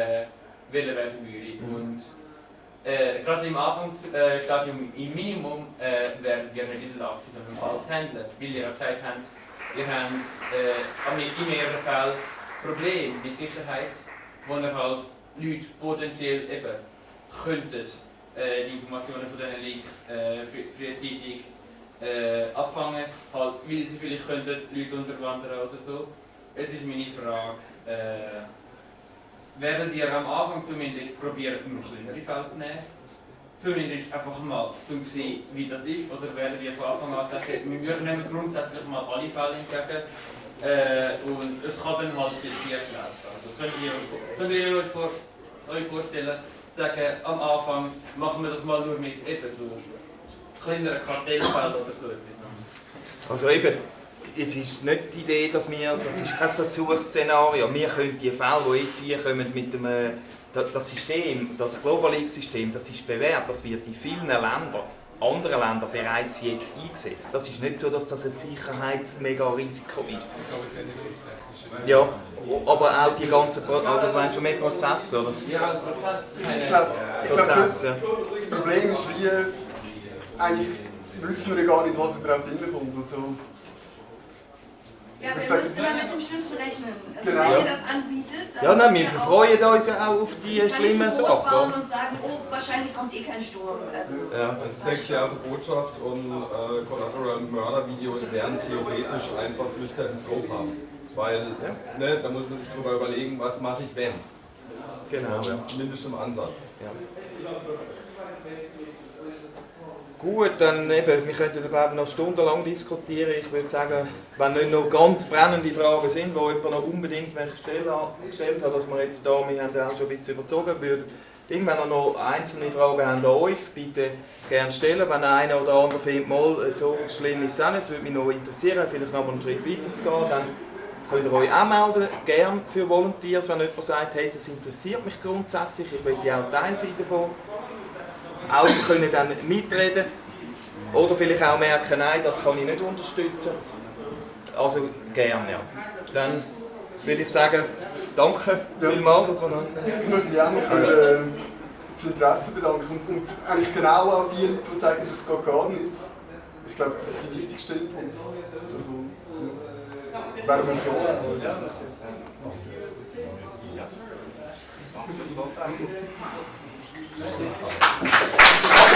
werden würde. Und gerade im Anfangsstadium im Minimum wären wir nicht in der Lage, so einen Fall zu handeln, weil ihr ja gesagt habt, ihr habt in mehreren Fällen Probleme mit Sicherheit, wo ihr halt Leute potenziell eben könnten die Informationen von diesen Leaks frühzeitig abfangen, halt, weil sie vielleicht könnten Leute unterwandern oder so. Jetzt ist meine Frage, werdet ihr am Anfang zumindest probieren, noch kleinere Fälle zu nehmen? Zumindest einfach mal zu sehen, wie das ist, oder werdet ihr von Anfang an sagen, wir nehmen grundsätzlich mal alle Fälle entgegen und es kann dann halt viel schief laufen. Also könnt ihr euch vorstellen, sagen, am Anfang machen wir das mal nur mit eben so kleineren Kartellfällen oder so etwas? Also eben, es ist nicht die Idee, dass das ist kein Versuchsszenario. Wir können die Fälle, die jetzt hier kommen, mit dem das System, das Global Leaks-System, das ist bewährt, das wird in vielen Ländern, anderen Ländern bereits jetzt eingesetzt. Das ist nicht so, dass das ein Sicherheits-Mega-Risiko ist. Ja, aber auch die ganzen also du meinst schon mehr Prozesse, oder? Ja, Prozess. Ich glaube, das Problem ist wie, eigentlich wissen wir gar nicht, was überhaupt reinkommt. Also, ja, wir müssen immer mit dem Schlüssel rechnen. Also genau. wenn ihr das anbietet, dann ja, nein, wir wir freuen uns ja auch auf die schlimmen Sachen. Und sagen, oh, wahrscheinlich kommt eh kein Sturm. Also 6 Jahre Botschaft und Collateral Murder Videos wären theoretisch einfach Lüster ins Scope haben. Weil, ne, da muss man sich drüber überlegen, was mache ich wenn. Genau. Ja. Zumindest im Ansatz. Ja. Gut, dann eben, wir könnten glaube ich, noch stundenlang diskutieren. Ich würde sagen, wenn nicht noch ganz brennende Fragen sind, die jemand noch unbedingt gestellt hat, dass wir jetzt da, wir haben ja auch schon ein bisschen überzogen, Wenn ihr noch einzelne Fragen habt an uns, bitte gerne stellen. Wenn einer oder andere findet, mal so schlimm ist es auch nicht, das würde mich noch interessieren, vielleicht noch einen Schritt weiter zu gehen, dann könnt ihr euch anmelden, gerne für Volunteers, wenn jemand sagt, hey, das interessiert mich grundsätzlich, ich will ja auch Teil sein davon. Auch können dann mitreden oder vielleicht auch merken, nein, das kann ich nicht unterstützen. Also gerne, ja. Dann würde ich sagen, danke vielmals. Ich möchte mich auch noch für das Interesse bedanken und eigentlich genau auch die Leute, die sagen, das geht gar nicht. Ich glaube, das sind die wichtigsten Inputs. Also, wären wir froh. Das war